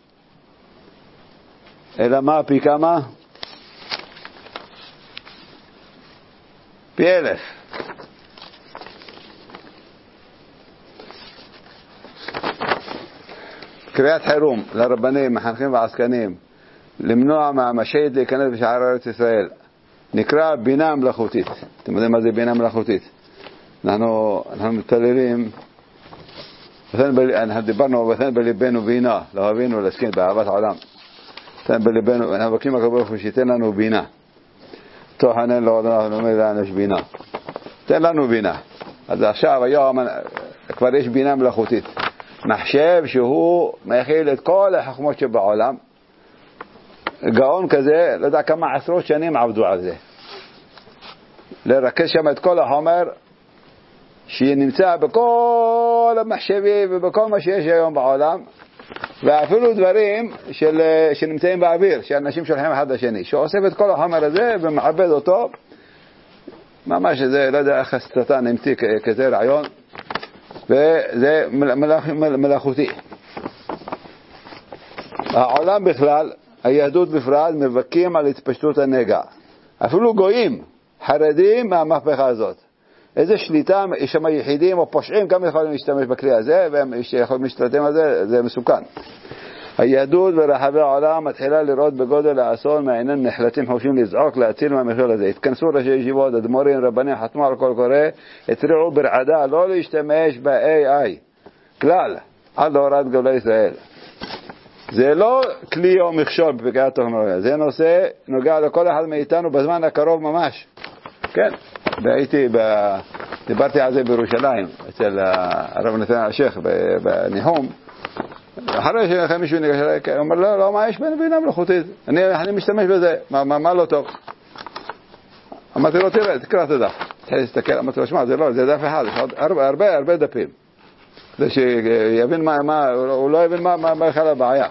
אלא מה? פי כמה? פי אלף. קריאת חירום לרבנים, מחנכים ועסקנים, למנוע מהמשחית להיכנס בשער ארץ ישראל, נקרא בינה מלאכותית. אתם יודעים מה זה בינה מלאכותית? אנחנו, אנחנו מתפללים, אנחנו דיברנו ותן בליבנו בינה, לא אבינו להסכים באהבת העולם. תן בליבנו, אנחנו מבקשים הקדוש ברוך הוא שייתן לנו בינה. תוכנן לו, אנחנו אומר לנו יש בינה. תן לנו בינה. אז עכשיו, היום, כבר יש בינה מלאכותית. מחשב שהוא מכיל את כל החוכמות שבעולם. גאון כזה, לא יודע כמה עשרות שנים עבדו על זה. לרכז שם את כל החומר שנמצא בכל המחשבים ובכל מה שיש היום בעולם, ואפילו דברים של, שנמצאים באוויר, שאנשים שולחים אחד לשני, שאוסף את כל החומר הזה ומעבד אותו, ממש זה, לא יודע איך השטן המציא כזה רעיון, וזה מלאכ, מלאכותי. העולם בכלל, היהדות בפרט, מבכים על התפשטות הנגע. אפילו גויים, חרדים מהמהפכה הזאת. איזה שליטה, יש שם יחידים או פושעים, גם יכולים להשתמש בכלי הזה, והם יכולים להשתלטם על זה, זה מסוכן. היהדות ברחבי העולם מתחילה לראות בגודל האסון, מהעניין נחלטים חופשים לזעוק, להציל מהמכלול הזה. התכנסו ראשי ישיבות, אדמו"רים, רבנים, חתמו על כל קורא, התריעו ברעדה לא להשתמש ב-איי איי, כלל, עד להוראת גדולי ישראל. זה לא כלי או מכשול בפגיעת הטכנולוגיה, זה נושא נוגע לכל אחד מאיתנו בזמן הקרוב ממש. כן, והייתי, ב... דיברתי על זה בירושלים, אצל הרב נתן השייח בניחום, אחרי שמישהו ניגש אליי, הוא אומר, לא, לא, מה יש בין בינה מלאכותית? אני, אני משתמש בזה, מה, מה, מה לא טוב? אמרתי לו, תראה, תקרא את הדף. תתחיל להסתכל, אמרתי לו, שמע, זה לא, זה דף אחד, יש עוד הרבה, הרבה, הרבה דפים. כדי שיבין מה, מה, הוא לא יבין מה, מה, מה בכלל הבעיה.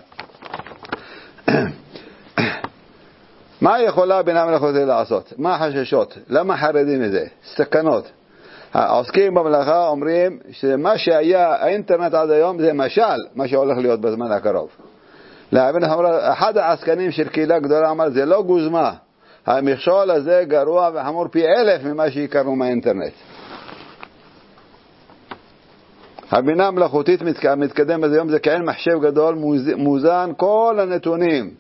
מה יכולה בינה מלאכותית לעשות? מה החששות? למה חרדים מזה? סכנות. העוסקים במלאכה אומרים שמה שהיה האינטרנט עד היום זה משל, מה שהולך להיות בזמן הקרוב. להבין, אחד העסקנים של קהילה גדולה אמר, זה לא גוזמה. המכשול הזה גרוע וחמור פי אלף ממה שהכרנו מהאינטרנט. הבינה המלאכותית מתקדמת היום, זה כאין מחשב גדול, מוזן כל הנתונים.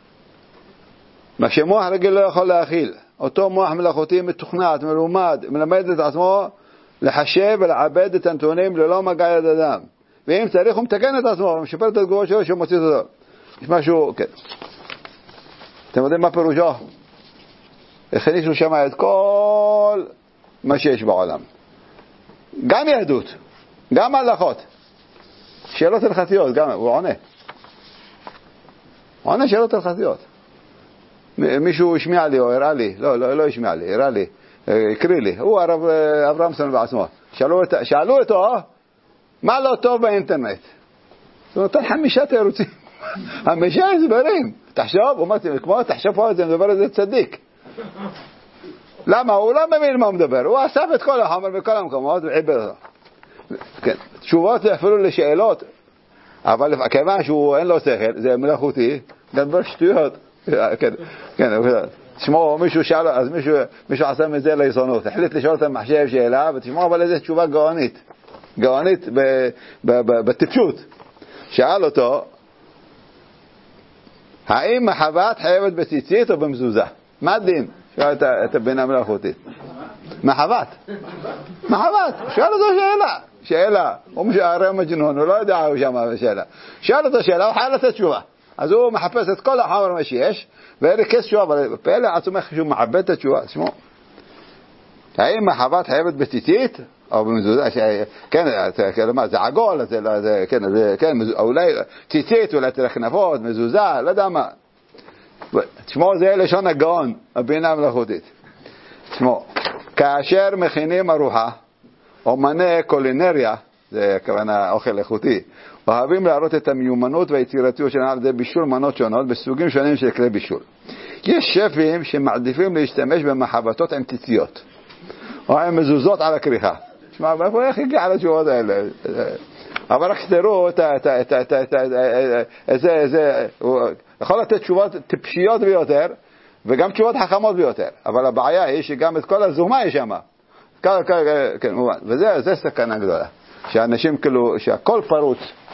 מה שמוח רגיל לא יכול להכיל. אותו מוח מלאכותי מתוכנת, מלומד, מלמד את עצמו לחשב ולעבד את הנתונים ללא מגע יד אדם. ואם צריך הוא מתקן את עצמו, הוא משפר את התגובות שלו שהוא מוציא אותו. יש משהו, כן. אתם יודעים מה פירושו? הכניסו שם את כל מה שיש בעולם. גם יהדות, גם הלכות. שאלות הלכתיות, גם, הוא עונה. הוא עונה שאלות הלכתיות. מישהו השמיע לי או הראה לי, לא, לא, לא השמיע לי, הראה לי, הקריא לי, הוא הרב אברמסון בעצמו. שאלו, שאלו אותו, מה לא טוב באינטרנט? הוא נותן חמישה תירוצים, חמישה הסברים. תחשוב, הוא אומר, כמו תחשוב פה, זה מדבר איזה צדיק. למה? הוא לא מבין מה הוא מדבר, הוא אסף את כל החומר בכל המקומות ועיבד אותו. כן, תשובות אפילו לשאלות, אבל כיוון שהוא אין לו שכל, זה מלאכותי, מדבר שטויות. כן, כן, תשמעו, מישהו שאל, אז מישהו, מישהו עשה מזה ליסונות, החליט לשאול את המחשב שאלה, ותשמעו אבל איזו תשובה גאונית, גאונית בטיפשות. שאל אותו, האם מחבת חייבת בציצית או במזוזה? מה הדין? שאל את הבינה מלאכותית. מחבת. מחבת. שאל אותו שאלה. שאלה. הוא הרי מג'נון, הוא לא יודע הוא שמה בשאלה. שאל אותו שאלה, הוא חייב לתת תשובה. אז הוא מחפש את כל החומר מה שיש, והריקס תשובה, אבל פעלה עצמך שהוא מעבד את התשובה. תשמעו. האם מחבת חייבת בציצית? או במזוזה, כן, זה עגול, כן, אולי ציצית, אולי תלכנפות, מזוזה, לא יודע מה. תשמעו, זה לשון הגאון, הבינה המלאכותית. תשמעו, כאשר מכינים ארוחה, אומני קולינריה, זה כוונה אוכל איכותי, אוהבים להראות את המיומנות והיצירתיות שלנו על ידי בישול מנות שונות בסוגים שונים של כלי בישול. יש שפים שמעדיפים להשתמש במחבתות עם ציציות, או עם מזוזות על הכריכה. תשמע, איך הגיע על התשובות האלה? אבל רק שתראו איזה, יכול לתת תשובות טיפשיות ביותר, וגם תשובות חכמות ביותר. אבל הבעיה היא שגם את כל הזומה יש שם. כן, וזה סכנה גדולה. שאנשים כאילו, שהכל פרוץ.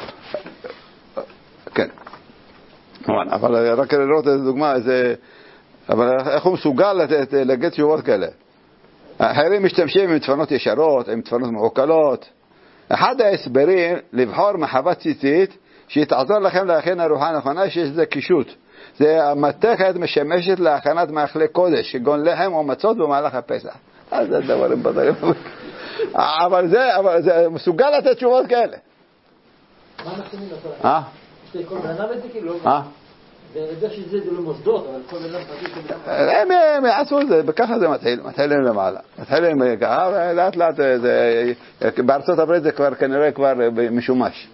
כן. אבל רק לראות איזו דוגמה, אבל איך הוא מסוגל להגיד תשובות כאלה? האחרים משתמשים עם דפנות ישרות, עם דפנות מעוקלות. אחד ההסברים לבחור מחבת ציצית שיתעזור לכם להכין ארוחה נכונה, שיש זה קישוט. זה המתכת משמשת להכנת מאכלי קודש, כגון לחם או מצות במהלך הפסח. אז זה דברים בדברים. אבל זה, אבל זה מסוגל לתת תשובות כאלה. מה אנחנו מנסים? אה? כל בן אדם את זה כאילו? אה? זה יודע שזה למוסדות, אבל כל בן אדם פרטי הם יעשו את זה, וככה זה מתחיל, מתחילים למעלה. מתחילים ככה, לאט לאט, בארצות הברית זה כבר כנראה כבר משומש.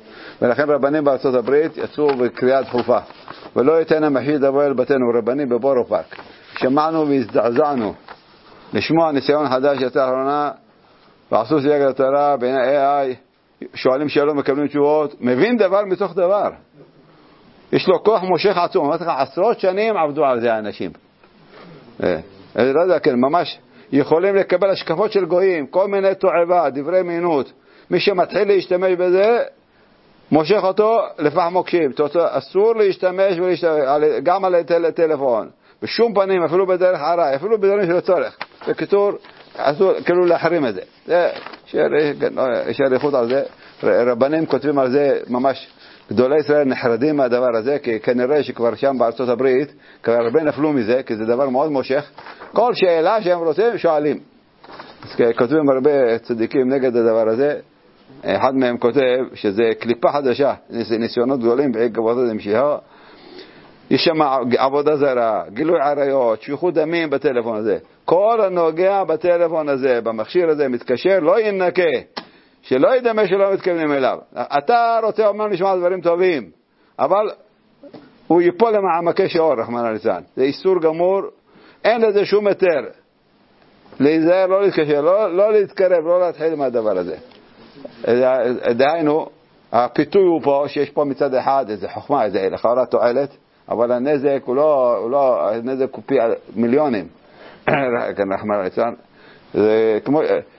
ולכן רבנים בארצות הברית יצאו בקריאה דחופה, ולא ייתן המשיח לבוא אל בתינו, רבנים בבורו פארק. שמענו והזדעזענו לשמוע ניסיון חדש יצא לאחרונה, ועשו סייג לתורה בין ה-איי איי, שואלים שאלות מקבלים תשובות, מבין דבר מתוך דבר. יש לו כוח מושך עצום. אמרתי לך, עשרות שנים עבדו על זה האנשים. אה, לא יודע, כן, ממש יכולים לקבל השקפות של גויים, כל מיני תועבה, דברי מינות. מי שמתחיל להשתמש בזה, מושך אותו לפח מוקשים. אסור להשתמש גם על טלפון. בשום פנים, אפילו בדרך ערה, אפילו בדברים של הצורך. בקיצור, אסור כאילו להחרים את זה. זה יש עריכות על זה. רבנים כותבים על זה, ממש גדולי ישראל נחרדים מהדבר הזה, כי כנראה שכבר שם בארצות הברית, כבר הרבה נפלו מזה, כי זה דבר מאוד מושך. כל שאלה שהם רוצים, שואלים. אז כותבים הרבה צדיקים נגד הדבר הזה. אחד מהם כותב שזה קליפה חדשה, ניסיונות גדולים בעקבות עבודת המשיח. יש שם עבודה זרה, גילוי עריות, שפיכות דמים בטלפון הזה. כל הנוגע בטלפון הזה, במכשיר הזה, מתקשר, לא ינקה, שלא ידמה שלא מתכוונים אליו. אתה רוצה אומנם לשמוע דברים טובים, אבל הוא ייפול למעמקי שאור, רחמנא ליצלן. זה איסור גמור, אין לזה שום היתר. להיזהר, לא להתקשר, לא, לא להתקרב, לא להתחיל מהדבר הזה. דהיינו, הפיתוי הוא פה, שיש פה מצד אחד איזה חוכמה, איזה לכאורה תועלת, אבל הנזק הוא לא, הוא לא, הנזק הוא פי מיליונים. כאן רחמנא ליצלן. זה כמו,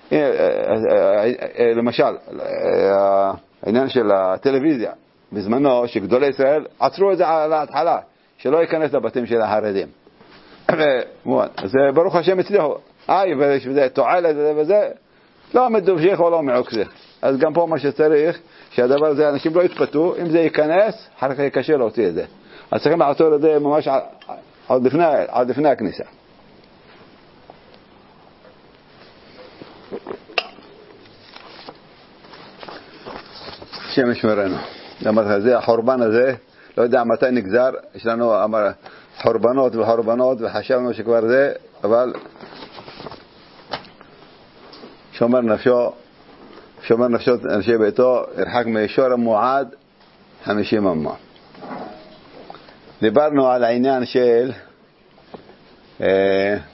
למשל, העניין של הטלוויזיה, בזמנו שגדולי ישראל עצרו את זה על ההתחלה, שלא ייכנס לבתים של החרדים. אז ברוך השם הצליחו. איי, וזה תועלת וזה וזה, לא מדובשך או לא מעוקסך. אז גם פה מה שצריך, שהדבר הזה אנשים לא יתפתו, אם זה ייכנס, אחר כך יקשה להוציא את זה. אז צריכים לעצור את זה ממש עד לפני, עד לפני הכניסה. השם ישמרנו. אמרתי, זה החורבן הזה, לא יודע מתי נגזר, יש לנו חורבנות וחורבנות, וחשבנו שכבר זה, אבל שומר נפשו, שומר נפשו אנשי ביתו, ירחק מישור המועד חמישים אמה. דיברנו על העניין של אה,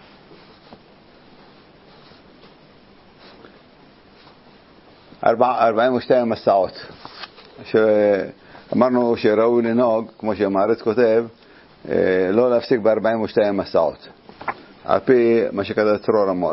ארבעים ושתיים מסעות, שאמרנו שראוי לנהוג, כמו שהמארץ כותב, לא להפסיק ב-ארבעים ושתיים מסעות, על פי מה שכתב צרור המור.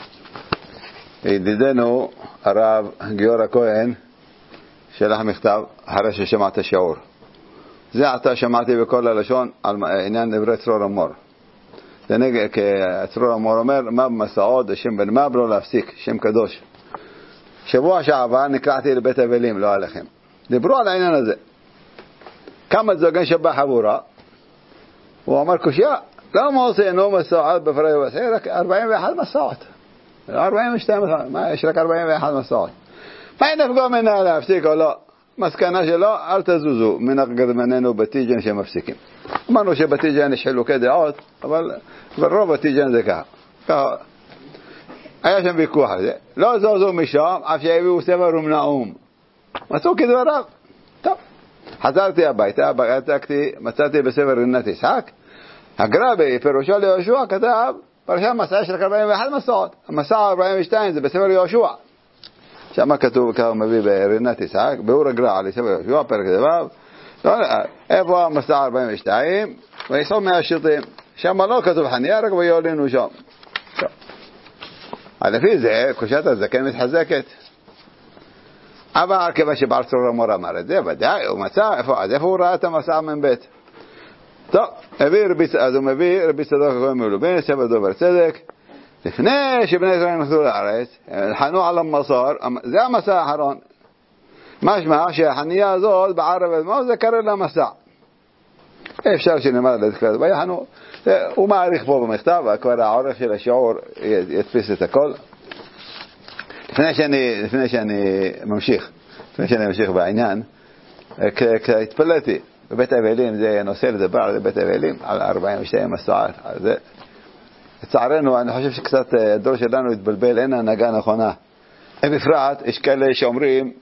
ידידנו הרב גיורא הכהן שלח מכתב אחרי ששמע את השיעור. זה עתה שמעתי בכל הלשון על עניין דברי צרור המור. זה נגד, כי צרור המור אומר, מה במסעות, השם בן מה לא להפסיק, שם קדוש. שבוע שעבר נקראתי לבית אבלים, לא עליכם. דיברו על העניין הזה. כמה זוגן שבא חבורה, הוא אמר קושיה, למה עושינו מסעות בפרי ובסעי? רק ארבעים ואחת מסעות. ארבעים ושתיים מסעות. מה, יש רק ארבעים ואחת מסעות. מה נפגוע מנה להפסיק או לא? מסקנה שלו, אל תזוזו מנגד מננו בתיג'ן שמפסיקים. אמרנו שבתיג'ן יש חילוקי דעות, אבל ברוב התיג'ן זה ככה. ככה. היה שם ויכוח על זה. לא זוזו משם, אף שהביאו ספר ומנעום. מצאו כדבריו. טוב. חזרתי הביתה, בגעתקתי, מצאתי בספר רינת יצחק. הגרבי, פירושו ליהושע, כתב, פרשת מסע יש רק ארבעים ואחת מסעות. המסע ארבעים ושתיים זה בספר יהושע. שם כתוב, ככה מביא ברינת יצחק, באור הגרע לספר יהושע, פרק דבב. איפה המסע ארבעים ושתיים? ויסעו מהשרטים. שם לא כתוב חניה, רק ויולינו שם. לפי זה, קושת הזקן מתחזקת. אבל כיוון שבעל צרור המור אמר את זה, ודאי, הוא מצא, איפה, אז איפה הוא ראה את המסע מבית? טוב, אז הוא מביא רבי צדוק הכהן מלובן, ספר דובר צדק, לפני שבני ישראל נכנסו לארץ, חנו על המסור, זה המסע האחרון. משמע שהחנייה הזאת בערב אדמו, זה קרא למסע. אפשר שנאמר לדקלט, ויחנו, הוא מעריך פה במכתב, כבר העורך של השיעור ידפיס את הכל. לפני שאני, לפני שאני ממשיך, לפני שאני ממשיך בעניין, כשהתפלאתי, בבית האבלים, זה נושא לדבר על בית האבלים, על ארבעים ושתיים מסעות, על זה. לצערנו, אני חושב שקצת הדור שלנו התבלבל, אין הנהגה נכונה. בפרט, יש כאלה שאומרים,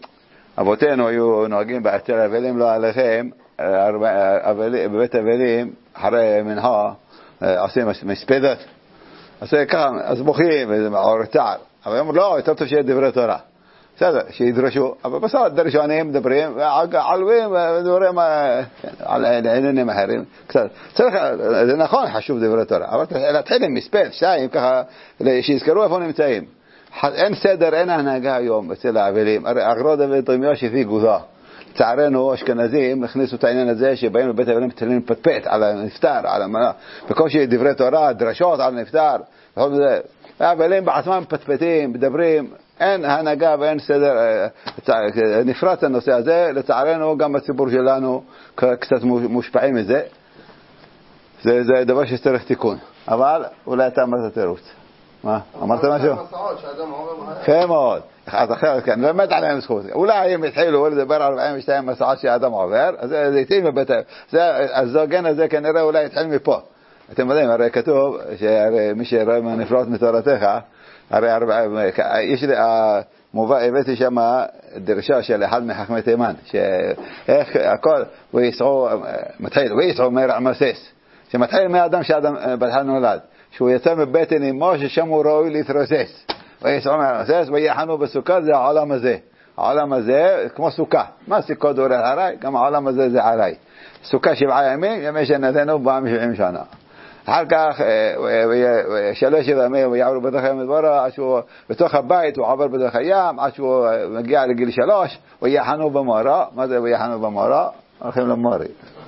אבותינו היו נוהגים באצל אבלים לא עליכם, בבית אבלים, אחרי מנחה, עושים מספדת. אז ככה, אז בוכים, וזה מעורר צער. אבל הם לא, יותר טוב שיהיה דברי תורה. בסדר, שידרשו, אבל בסדר, דרשו עניים מדברים, ועלווים, ודברים על עניינים אחרים. צריך, זה נכון, חשוב דברי תורה, אבל להתחיל עם מספד, שתיים, ככה, שיזכרו איפה נמצאים. אין סדר, אין הנהגה היום אצל האבלים. אגרות ותרמיוש הביא גוזה. לצערנו, אשכנזים הכניסו את העניין הזה שבאים לבית האבלים מתחילים לפטפט על הנפטר, על המנה. בקושי דברי תורה, דרשות על הנפטר. האבלים בעצמם פטפטים, מדברים, אין הנהגה ואין סדר. נפרץ הנושא הזה, לצערנו גם בציבור שלנו קצת מושפעים מזה. זה, זה דבר שצריך תיקון. אבל אולי אתה אמרת תירוץ. מה? אמרת משהו? יפה מאוד. אז אחרת כן, באמת עליהם זכות. אולי אם התחילו לדבר על ארבעים ושתיים מסעות שהאדם עובר, אז זה התחיל מבית האב. הזוגן הזה כנראה אולי התחיל מפה. אתם יודעים, הרי כתוב, שמי שראה נפלאות מתורתך, הרי יש לי, מובא, הבאתי שם דרשה של אחד מחכמי תימן, שאיך הכל, ויסעו, מתחיל, ויסעו מרעמסס, שמתחיל מהאדם שהאדם בתחיל נולד. שהוא יצא מבטן אמו ששם הוא ראוי להתרוסס. ויסעו מרעמסס ויחנו בסוכה, זה העולם הזה. העולם הזה כמו סוכה. מה סוכות דורי הרי? גם העולם הזה זה עלי. סוכה שבעה ימים, ימי שנתנו בהם שבעים שנה. אחר כך שלוש ימים ויעברו בדרך המדברה, עד שהוא בתוך הבית הוא עבר בדרך הים, עד שהוא מגיע לגיל שלוש, ויחנו במורה. מה זה ויחנו במורה? הולכים למורי.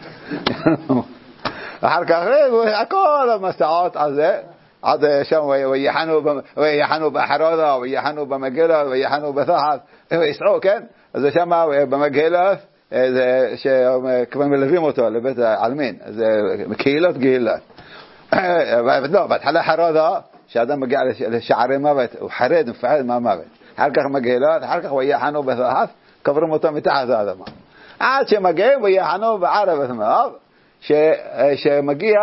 אחר כך הכל המסעות הזה, עד שם ויחנו באחרודה, ויחנו במגלה, ויחנו בתחת, ויסעו, כן? אז שם במגלה, שכבר מלווים אותו לבית העלמין, זה קהילות גהילות. לא, בהתחלה חרודה, שאדם מגיע לשערי מוות, הוא חרד, מפחד מהמוות. אחר כך מגלה, אחר כך ויחנו בתחת, קברים אותו מתחת האדמה. עד שמגיעים ויחנו בערבת מאב, שמגיע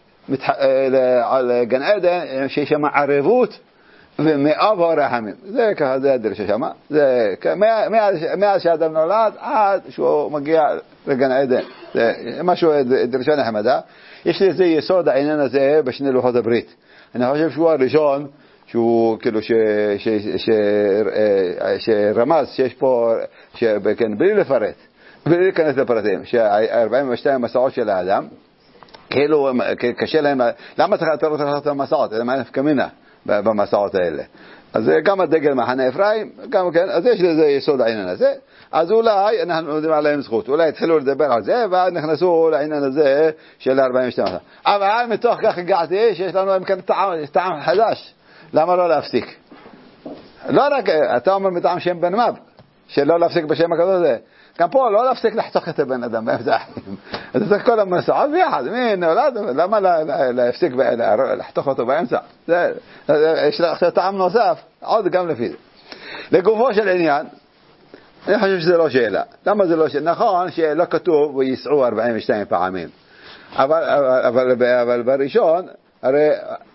על גן עדן שיש שם ערבות ומאב הרחמים. זה ככה, זה הדרשה שם. זה מאז שהאדם נולד עד שהוא מגיע לגן עדן. זה משהו, דרשה נחמדה. יש לי איזה יסוד העניין הזה בשני לוחות הברית. אני חושב שהוא הראשון שהוא כאילו שרמז שיש פה, בלי לפרט, בלי להיכנס לפרטים, ש-ארבעים ושתיים מסעות של האדם, כאילו קשה להם, למה צריך לעשות את המסעות? למה אין נפקא במסעות האלה? אז גם הדגל מחנה אפרים, גם כן, אז יש לזה יסוד העניין הזה, אז אולי אנחנו יודעים עליהם זכות, אולי התחילו לדבר על זה, ואז נכנסו לעניין הזה של ארבעים ושתיים. אבל מתוך כך הגעתי שיש לנו אם כן טעם, טעם חדש, למה לא להפסיק? לא רק, אתה אומר מטעם שם בן מב, שלא להפסיק בשם הכזאת הזה, גם פה לא להפסיק לחתוך את הבן אדם באמצע החיים. אז זה כל המסעות ביחד. מי נולד? למה להפסיק לחתוך אותו באמצע? יש לך טעם נוסף, עוד גם לפי זה. לגופו של עניין, אני חושב שזה לא שאלה. למה זה לא שאלה? נכון שלא כתוב ויסעו ארבעים ושתיים פעמים. אבל, אבל, אבל בראשון, הרי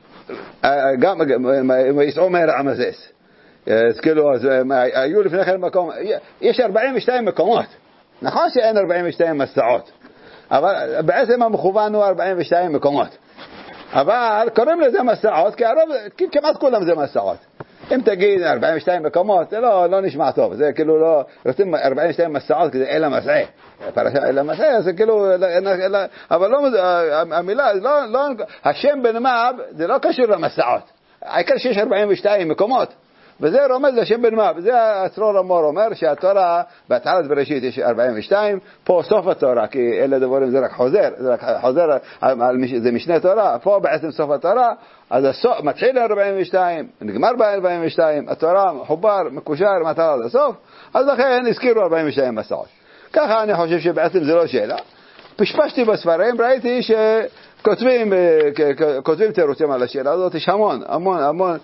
גם ויסעו מרעמסס. אז כאילו, היו לפני כן מקום, יש ארבעים ושתיים מקומות, נכון שאין ארבעים ושתיים מסעות, אבל בעצם המכוון הוא ארבעים ושתיים מקומות, אבל קוראים לזה מסעות, כי הרוב, כמעט כולם זה מסעות. אם תגיד ארבעים ושתיים מקומות, זה לא, לא נשמע טוב, זה כאילו לא, רוצים ארבעים ושתיים מסעות כזה אל המסעי, פרשה אל המסעי, זה כאילו, אבל לא, המילה, לא, לא, השם בן מב, זה לא קשור למסעות, העיקר שיש ארבעים ושתיים מקומות, וזה רומז לשם בן מב. זה הצרור המור אומר שהתורה בהתחלת בראשית יש ארבעים ושתיים, פה סוף התורה, כי אלה דברים זה רק חוזר, זה רק חוזר, זה משנה תורה, פה בעצם סוף התורה, אז הסוף, מתחיל ל-ארבעים ושתיים, נגמר ב-ארבעים ושתיים, התורה חובר, מקושר, מטרה לסוף, אז לכן הזכירו ארבעים ושתיים מסעות. ככה אני חושב שבעצם זה לא שאלה. פשפשתי בספרים, ראיתי ש... כותבים, כותבים תירוצים על השאלה הזאת, יש המון, המון, המון,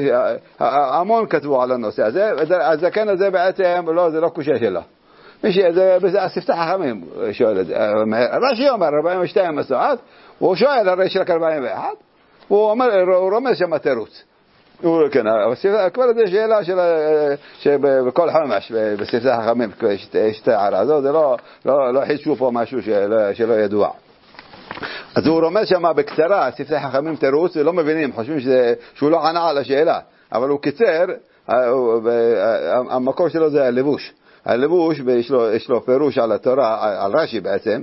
המון כתבו על הנושא הזה, אז הכן הזה בעצם, לא, זה לא קושה שלו. מישהו, זה הספתח החמים שואל את זה. רש"י אומר ארבעים ושתיים מסעות, והוא שואל הרי יש רק ארבעים ואחת, והוא אומר, הוא רומז שם תירוץ. הוא כן, כבר זה שאלה שבכל חומש, בספרי החכמים, יש את הערה הזאת, זה לא חידשו פה משהו שלא ידוע. אז הוא רומז שם בקצרה, ספרי חכמים תירוץ, לא מבינים, חושבים שהוא לא ענה על השאלה, אבל הוא קיצר, המקור שלו זה הלבוש. הלבוש, יש לו פירוש על התורה, על רש"י בעצם,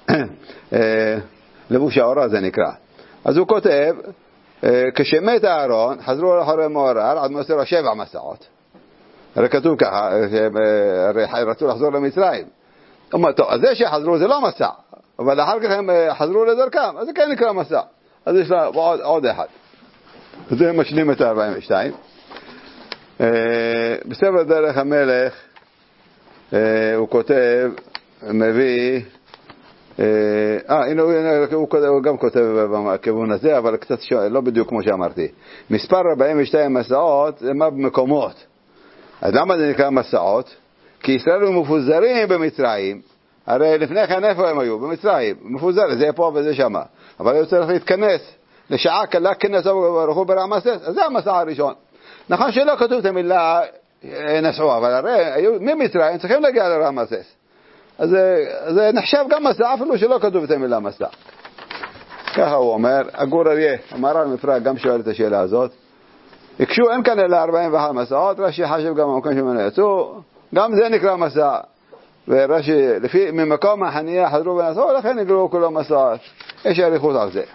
לבוש האורה זה נקרא. אז הוא כותב, כשמת אהרון, חזרו לאחורי מואר, עד מוסר שבע מסעות. הרי כתוב ככה, הרי רצו לחזור למצרים. טוב, אז זה שחזרו זה לא מסע, אבל אחר כך הם חזרו לדרכם, אז זה כן נקרא מסע. אז יש לה עוד, עוד אחד. זה משלים את ה-ארבעים ושתיים. בספר דרך המלך, הוא כותב, מביא, אה, הנה הוא גם כותב בכיוון הזה, אבל קצת לא בדיוק כמו שאמרתי. מספר ארבעים ושתיים מסעות, זה מה במקומות. אז למה זה נקרא מסעות? כי ישראל היו מפוזרים במצרים, הרי לפני כן איפה הם היו? במצרים, מפוזר, זה פה וזה שמה. אבל היו צריך להתכנס, לשעה קלה כנס ברחו ברעמסס, אז זה המסע הראשון. נכון שלא כתוב את המילה נסעו, אבל הרי היו ממצרים צריכים להגיע לרעמסס. אז זה נחשב גם מסע, אפילו שלא כתוב את המילה מסע. ככה הוא אומר, הגור אריה, המהר"ל מפראג גם שואל את השאלה הזאת. הקשו אין כאן אלא ארבעים ואחת מסעות, רש"י חשב גם המקום שמנו יצאו, גם זה נקרא מסע. ורש"י, לפי, ממקום החניה חזרו ונסעו, לכן נקראו כולו מסעות. יש אריכות על זה.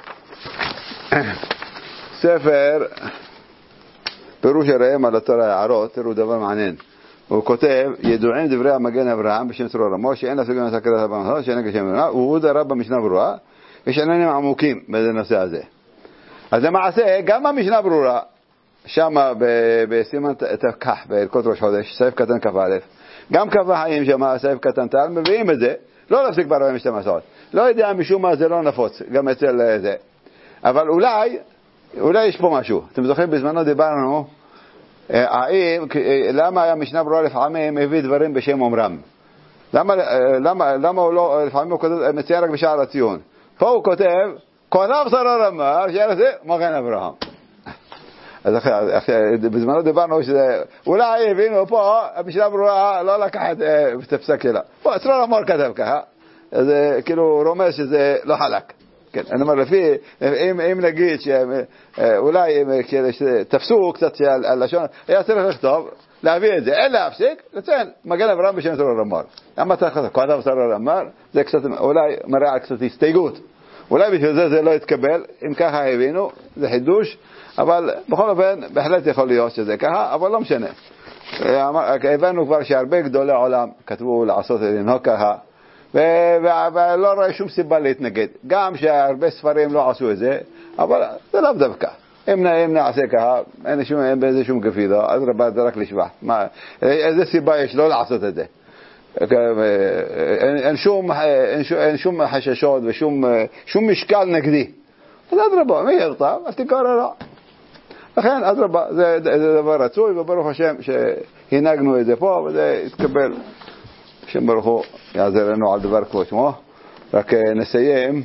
ספר, פירוש הראם על התורה הערות, תראו דבר מעניין. הוא כותב, ידועים דברי המגן אברהם בשם צרור רמו, שאין לסוגים לסקרת הבנות, שאין כשם מרמה, הוא דרב במשנה ברורה, יש עניינים עמוקים בנושא הזה. אז למעשה, גם המשנה ברורה, שמה בסימן תקח, בהלכות ראש חודש, סעיף קטן כף א', גם כף החיים שמה, סעיף קטן תל, מביאים את זה, לא להפסיק ב-ארבעים ושתיים מסעות. לא יודע משום מה זה לא נפוץ, גם אצל זה. אבל אולי, אולי יש פה משהו. אתם זוכרים, בזמנו דיברנו, האם, למה המשנה ברורה לפעמים הביא דברים בשם אומרם? למה, למה, למה הוא לא, לפעמים הוא כותב, מציע רק בשער הציון. פה הוא כותב, כונב שרר אמר, שער זה, מגן אברהם. אז בזמנו דיברנו שזה, אולי הבינו פה, המשנה ברורה לא לקח את הפסק שלה. פה, שרר אמר כתב ככה, אז כאילו רומז שזה לא חלק. כן, אני אומר, לפי, אם, אם נגיד שאולי תפסו קצת על לשון, היה צריך לכתוב, להביא את זה, אין להפסיק, לציין, מגן אברהם בשם שרר אמר. למה צריך לכתוב? כונב שרר אמר, זה קצת, אולי מראה על קצת הסתייגות. אולי בשביל זה זה לא יתקבל, אם ככה הבינו, זה חידוש, אבל בכל אופן, בהחלט יכול להיות שזה ככה, אבל לא משנה. הבנו כבר שהרבה גדולי עולם כתבו לעשות את זה, ככה, ולא רואה שום סיבה להתנגד. גם שהרבה ספרים לא עשו את זה, אבל זה לא דווקא. אם נעשה ככה, אין שום, אין בזה שום גפידה, אז רבה זה רק לשבח. מה, איזה סיבה יש לא לעשות את זה? אין, אין, שום, אין, שום, אין שום חששות ושום שום משקל נגדי. אז אדרבה, מי ירצה? אז תקרא רע. לכן, אדרבה, זה, זה דבר רצוי, וברוך השם שהנהגנו את זה פה, וזה יתקבל. השם ברוך הוא יעזר לנו על דבר כמו שמו. רק נסיים.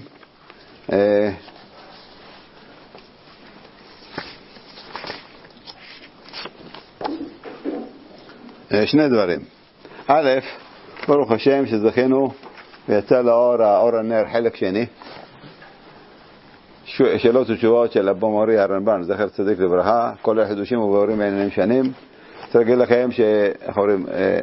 שני דברים. א', ברוך השם שזכינו ויצא לאור, האור הנר חלק שני. שאלות ותשובות של אבו מורי הרמב"ן, זכר צדיק לברכה, כל החידושים ובאורים העניינים שנים. צריך להגיד לכם שאחורים,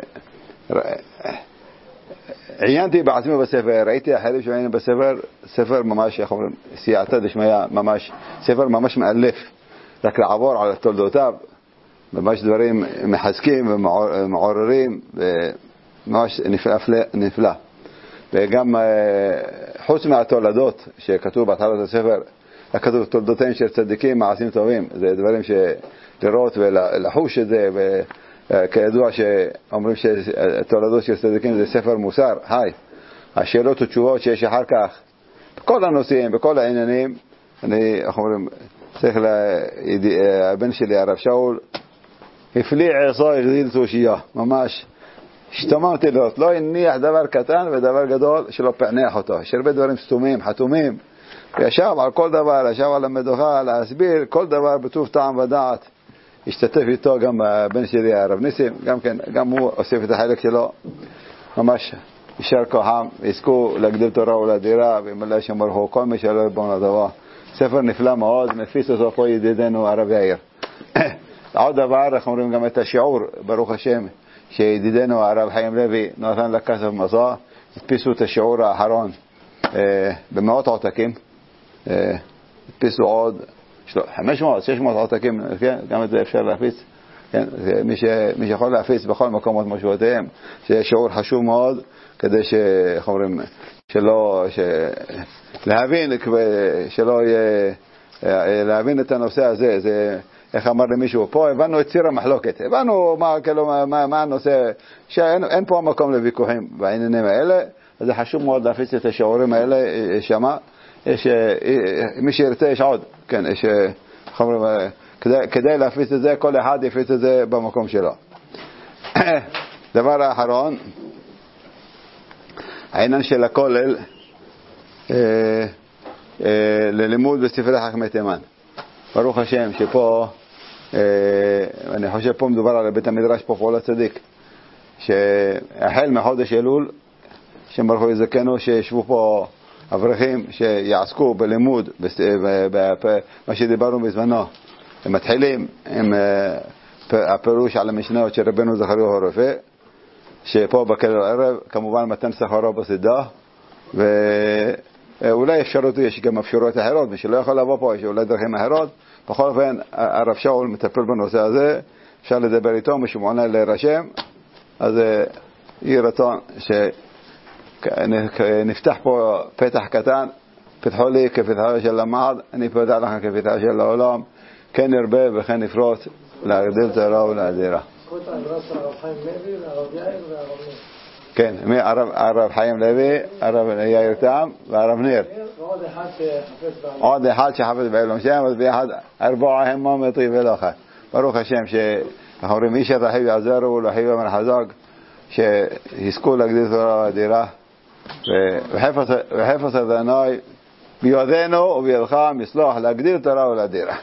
עיינתי בעצמי בספר, ראיתי אחרים שעיינים בספר, ספר ממש, איך אומרים, סייעתא דשמיא, ממש, ספר ממש מאלף, רק לעבור על תולדותיו, ממש דברים מחזקים ומעוררים, וממש נפלא, נפלא. וגם חוץ מהתולדות שכתוב בהתחלת הספר, כתוב תולדותיהם של צדיקים, מעשים טובים, זה דברים שלראות ולחוש את זה, וכידוע שאומרים שתולדות של צדיקים זה ספר מוסר, היי, השאלות ותשובות שיש אחר כך, בכל הנושאים, בכל העניינים, אני, איך אומרים, צריך הבן שלי, הרב שאול, הפליע עשו, הגדיל תושייה, ממש, השתממתי לאות, לא הניח דבר קטן ודבר גדול שלא פענח אותו. יש הרבה דברים סתומים, חתומים, וישב על כל דבר, ישב על המדוכה, להסביר כל דבר בטוב טעם ודעת. השתתף איתו גם הבן שלי הרב ניסים, גם כן, גם הוא אוסף את החלק שלו, ממש יישר כוחם, יזכו להגדיל תורה ולדירה, וימלא שם ברוך כל מי שלא יבון לדבר. ספר נפלא מאוד, מפיץ אותו פה ידידנו הרב יאיר. עוד דבר, אנחנו אומרים גם את השיעור, ברוך השם, שידידנו הרב חיים לוי נותן לכסף מסע, הדפיסו את השיעור האחרון אה, במאות עותקים, אה, הדפיסו עוד חמש מאות, שש מאות עותקים, כן? גם את זה אפשר להפיץ, כן? מי, ש, מי שיכול להפיץ בכל מקומות משמעותיהם, שיהיה שיעור חשוב מאוד, כדי ש, איך אומרים, שלא, ש, להבין, שלא יהיה, להבין את הנושא הזה, זה, איך אמר למישהו, פה הבנו את ציר המחלוקת, הבנו מה, כאילו, מה, מה, מה הנושא, שאין אין פה מקום לוויכוחים בעניינים האלה, אז זה חשוב מאוד להפיץ את השיעורים האלה שמה, יש, מי שירצה יש עוד, כן, יש, אומרים, כדי, כדי להפיץ את זה, כל אחד יפיץ את זה במקום שלו. דבר האחרון, העניין של הכולל, אה, אה, ללימוד בספרי חכמי תימן. ברוך השם שפה, אה, אני חושב פה מדובר על בית המדרש פה פעולה צדיק, שהחל מחודש אלול, שברוך הוא יזכנו שישבו פה אברכים שיעסקו בלימוד, מה שדיברנו בזמנו, הם מתחילים עם הפירוש על המשניות של רבנו זכריה הרופא, שפה בכלל הערב, כמובן מתן שכרו בסדה, ואולי אפשרות, יש גם אפשרויות אחרות, מי שלא יכול לבוא פה, יש אולי דרכים אחרות, בכל אופן, הרב שאול מטפל בנושא הזה, אפשר לדבר איתו, מי שמעוניין להירשם, אז יהיה רצון שנפתח פה פתח קטן, פתחו לי כפתחו של המעד, אני פותח לכם כפתחו של העולם, כן נרבה וכן נפרוץ, להגדיל תורה ולהדירה. כן, הרב חיים לוי, הרב יאיר תם והרב ניר. עוד אחד שחפץ בעילום שם, אז ביחד ארבעה הם מטריב ולאחד. ברוך השם שאנחנו אומרים, איש הרחיב יעזרו ולחיב אמן חזק, שיזכו להגדיל תורה ולהדירה. וחפץ אדוני בידינו ובידך מסלוח להגדיל תורה ולהדירה.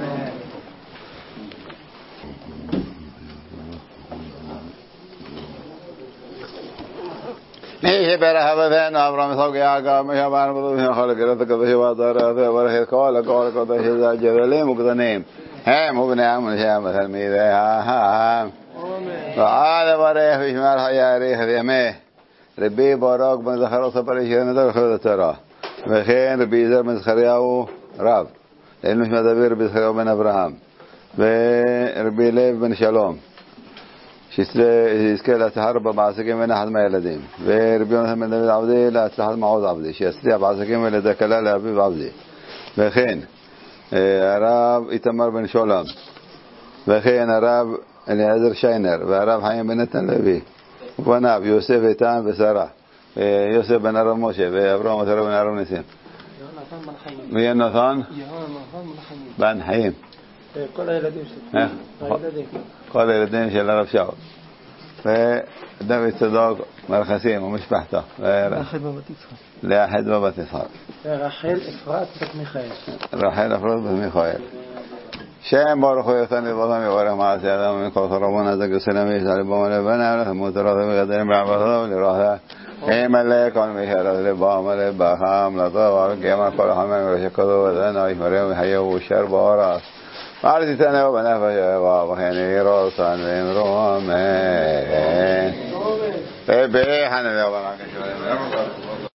מי שברחבתנו אברהם יצחק יעקב מי שבאנו בדושים חלק ירד הקדוש והתורה וברך את כל הכל הקדוש הזה גדולים וקטנים הם ובניהם ונשיהם ותלמידיהם ועד הברך וישמר היאריך וימי רבי ברק בן זכריה ספר ישרנתו וכבוד התורה וכן רבי יזהר בן זכריהו רב לעילוי נשמת אבי רבי זכריהו בן אברהם ורבי לב בן שלום שיזכה להצלחה בעסקים ונחת מהילדים ורבי יונתן בן דוד עבדי להצלחת מעוז עבדי שיצליח בעסקים ולידי קלה לאביב עבדי וכן הרב איתמר בן שולם וכן הרב אליעזר שיינר והרב חיים בן נתן לוי ובניו יוסף איתן ושרה יוסף בן הרב משה ואברהם ותרא בן הרב ניסים ויונתן בן חיים כל הילדים שלי כל הילדים של הרב שאול ודוד צדוק מרחסים ומשפחתו לאחד בבת יצחק לאחד בבת יצחק רחל אפרת בת מיכאל רחל אפרת בת מיכאל שם ברוך הוא יתן לבדם יברך מעשי אדם מכל חרבון הזה גסלם ישתל לבום לבנה ולחמות רזה וגדלים בעבדו ולראה אם מלא כל מי שרז לבם לבחם לטוב וגמר כל החמם ושקדו ודנה ישמרם וחיו ושר באורס ואל תתנאו בנפש יבוא וכן ירוסן ואמרו אמן ובחן ואומר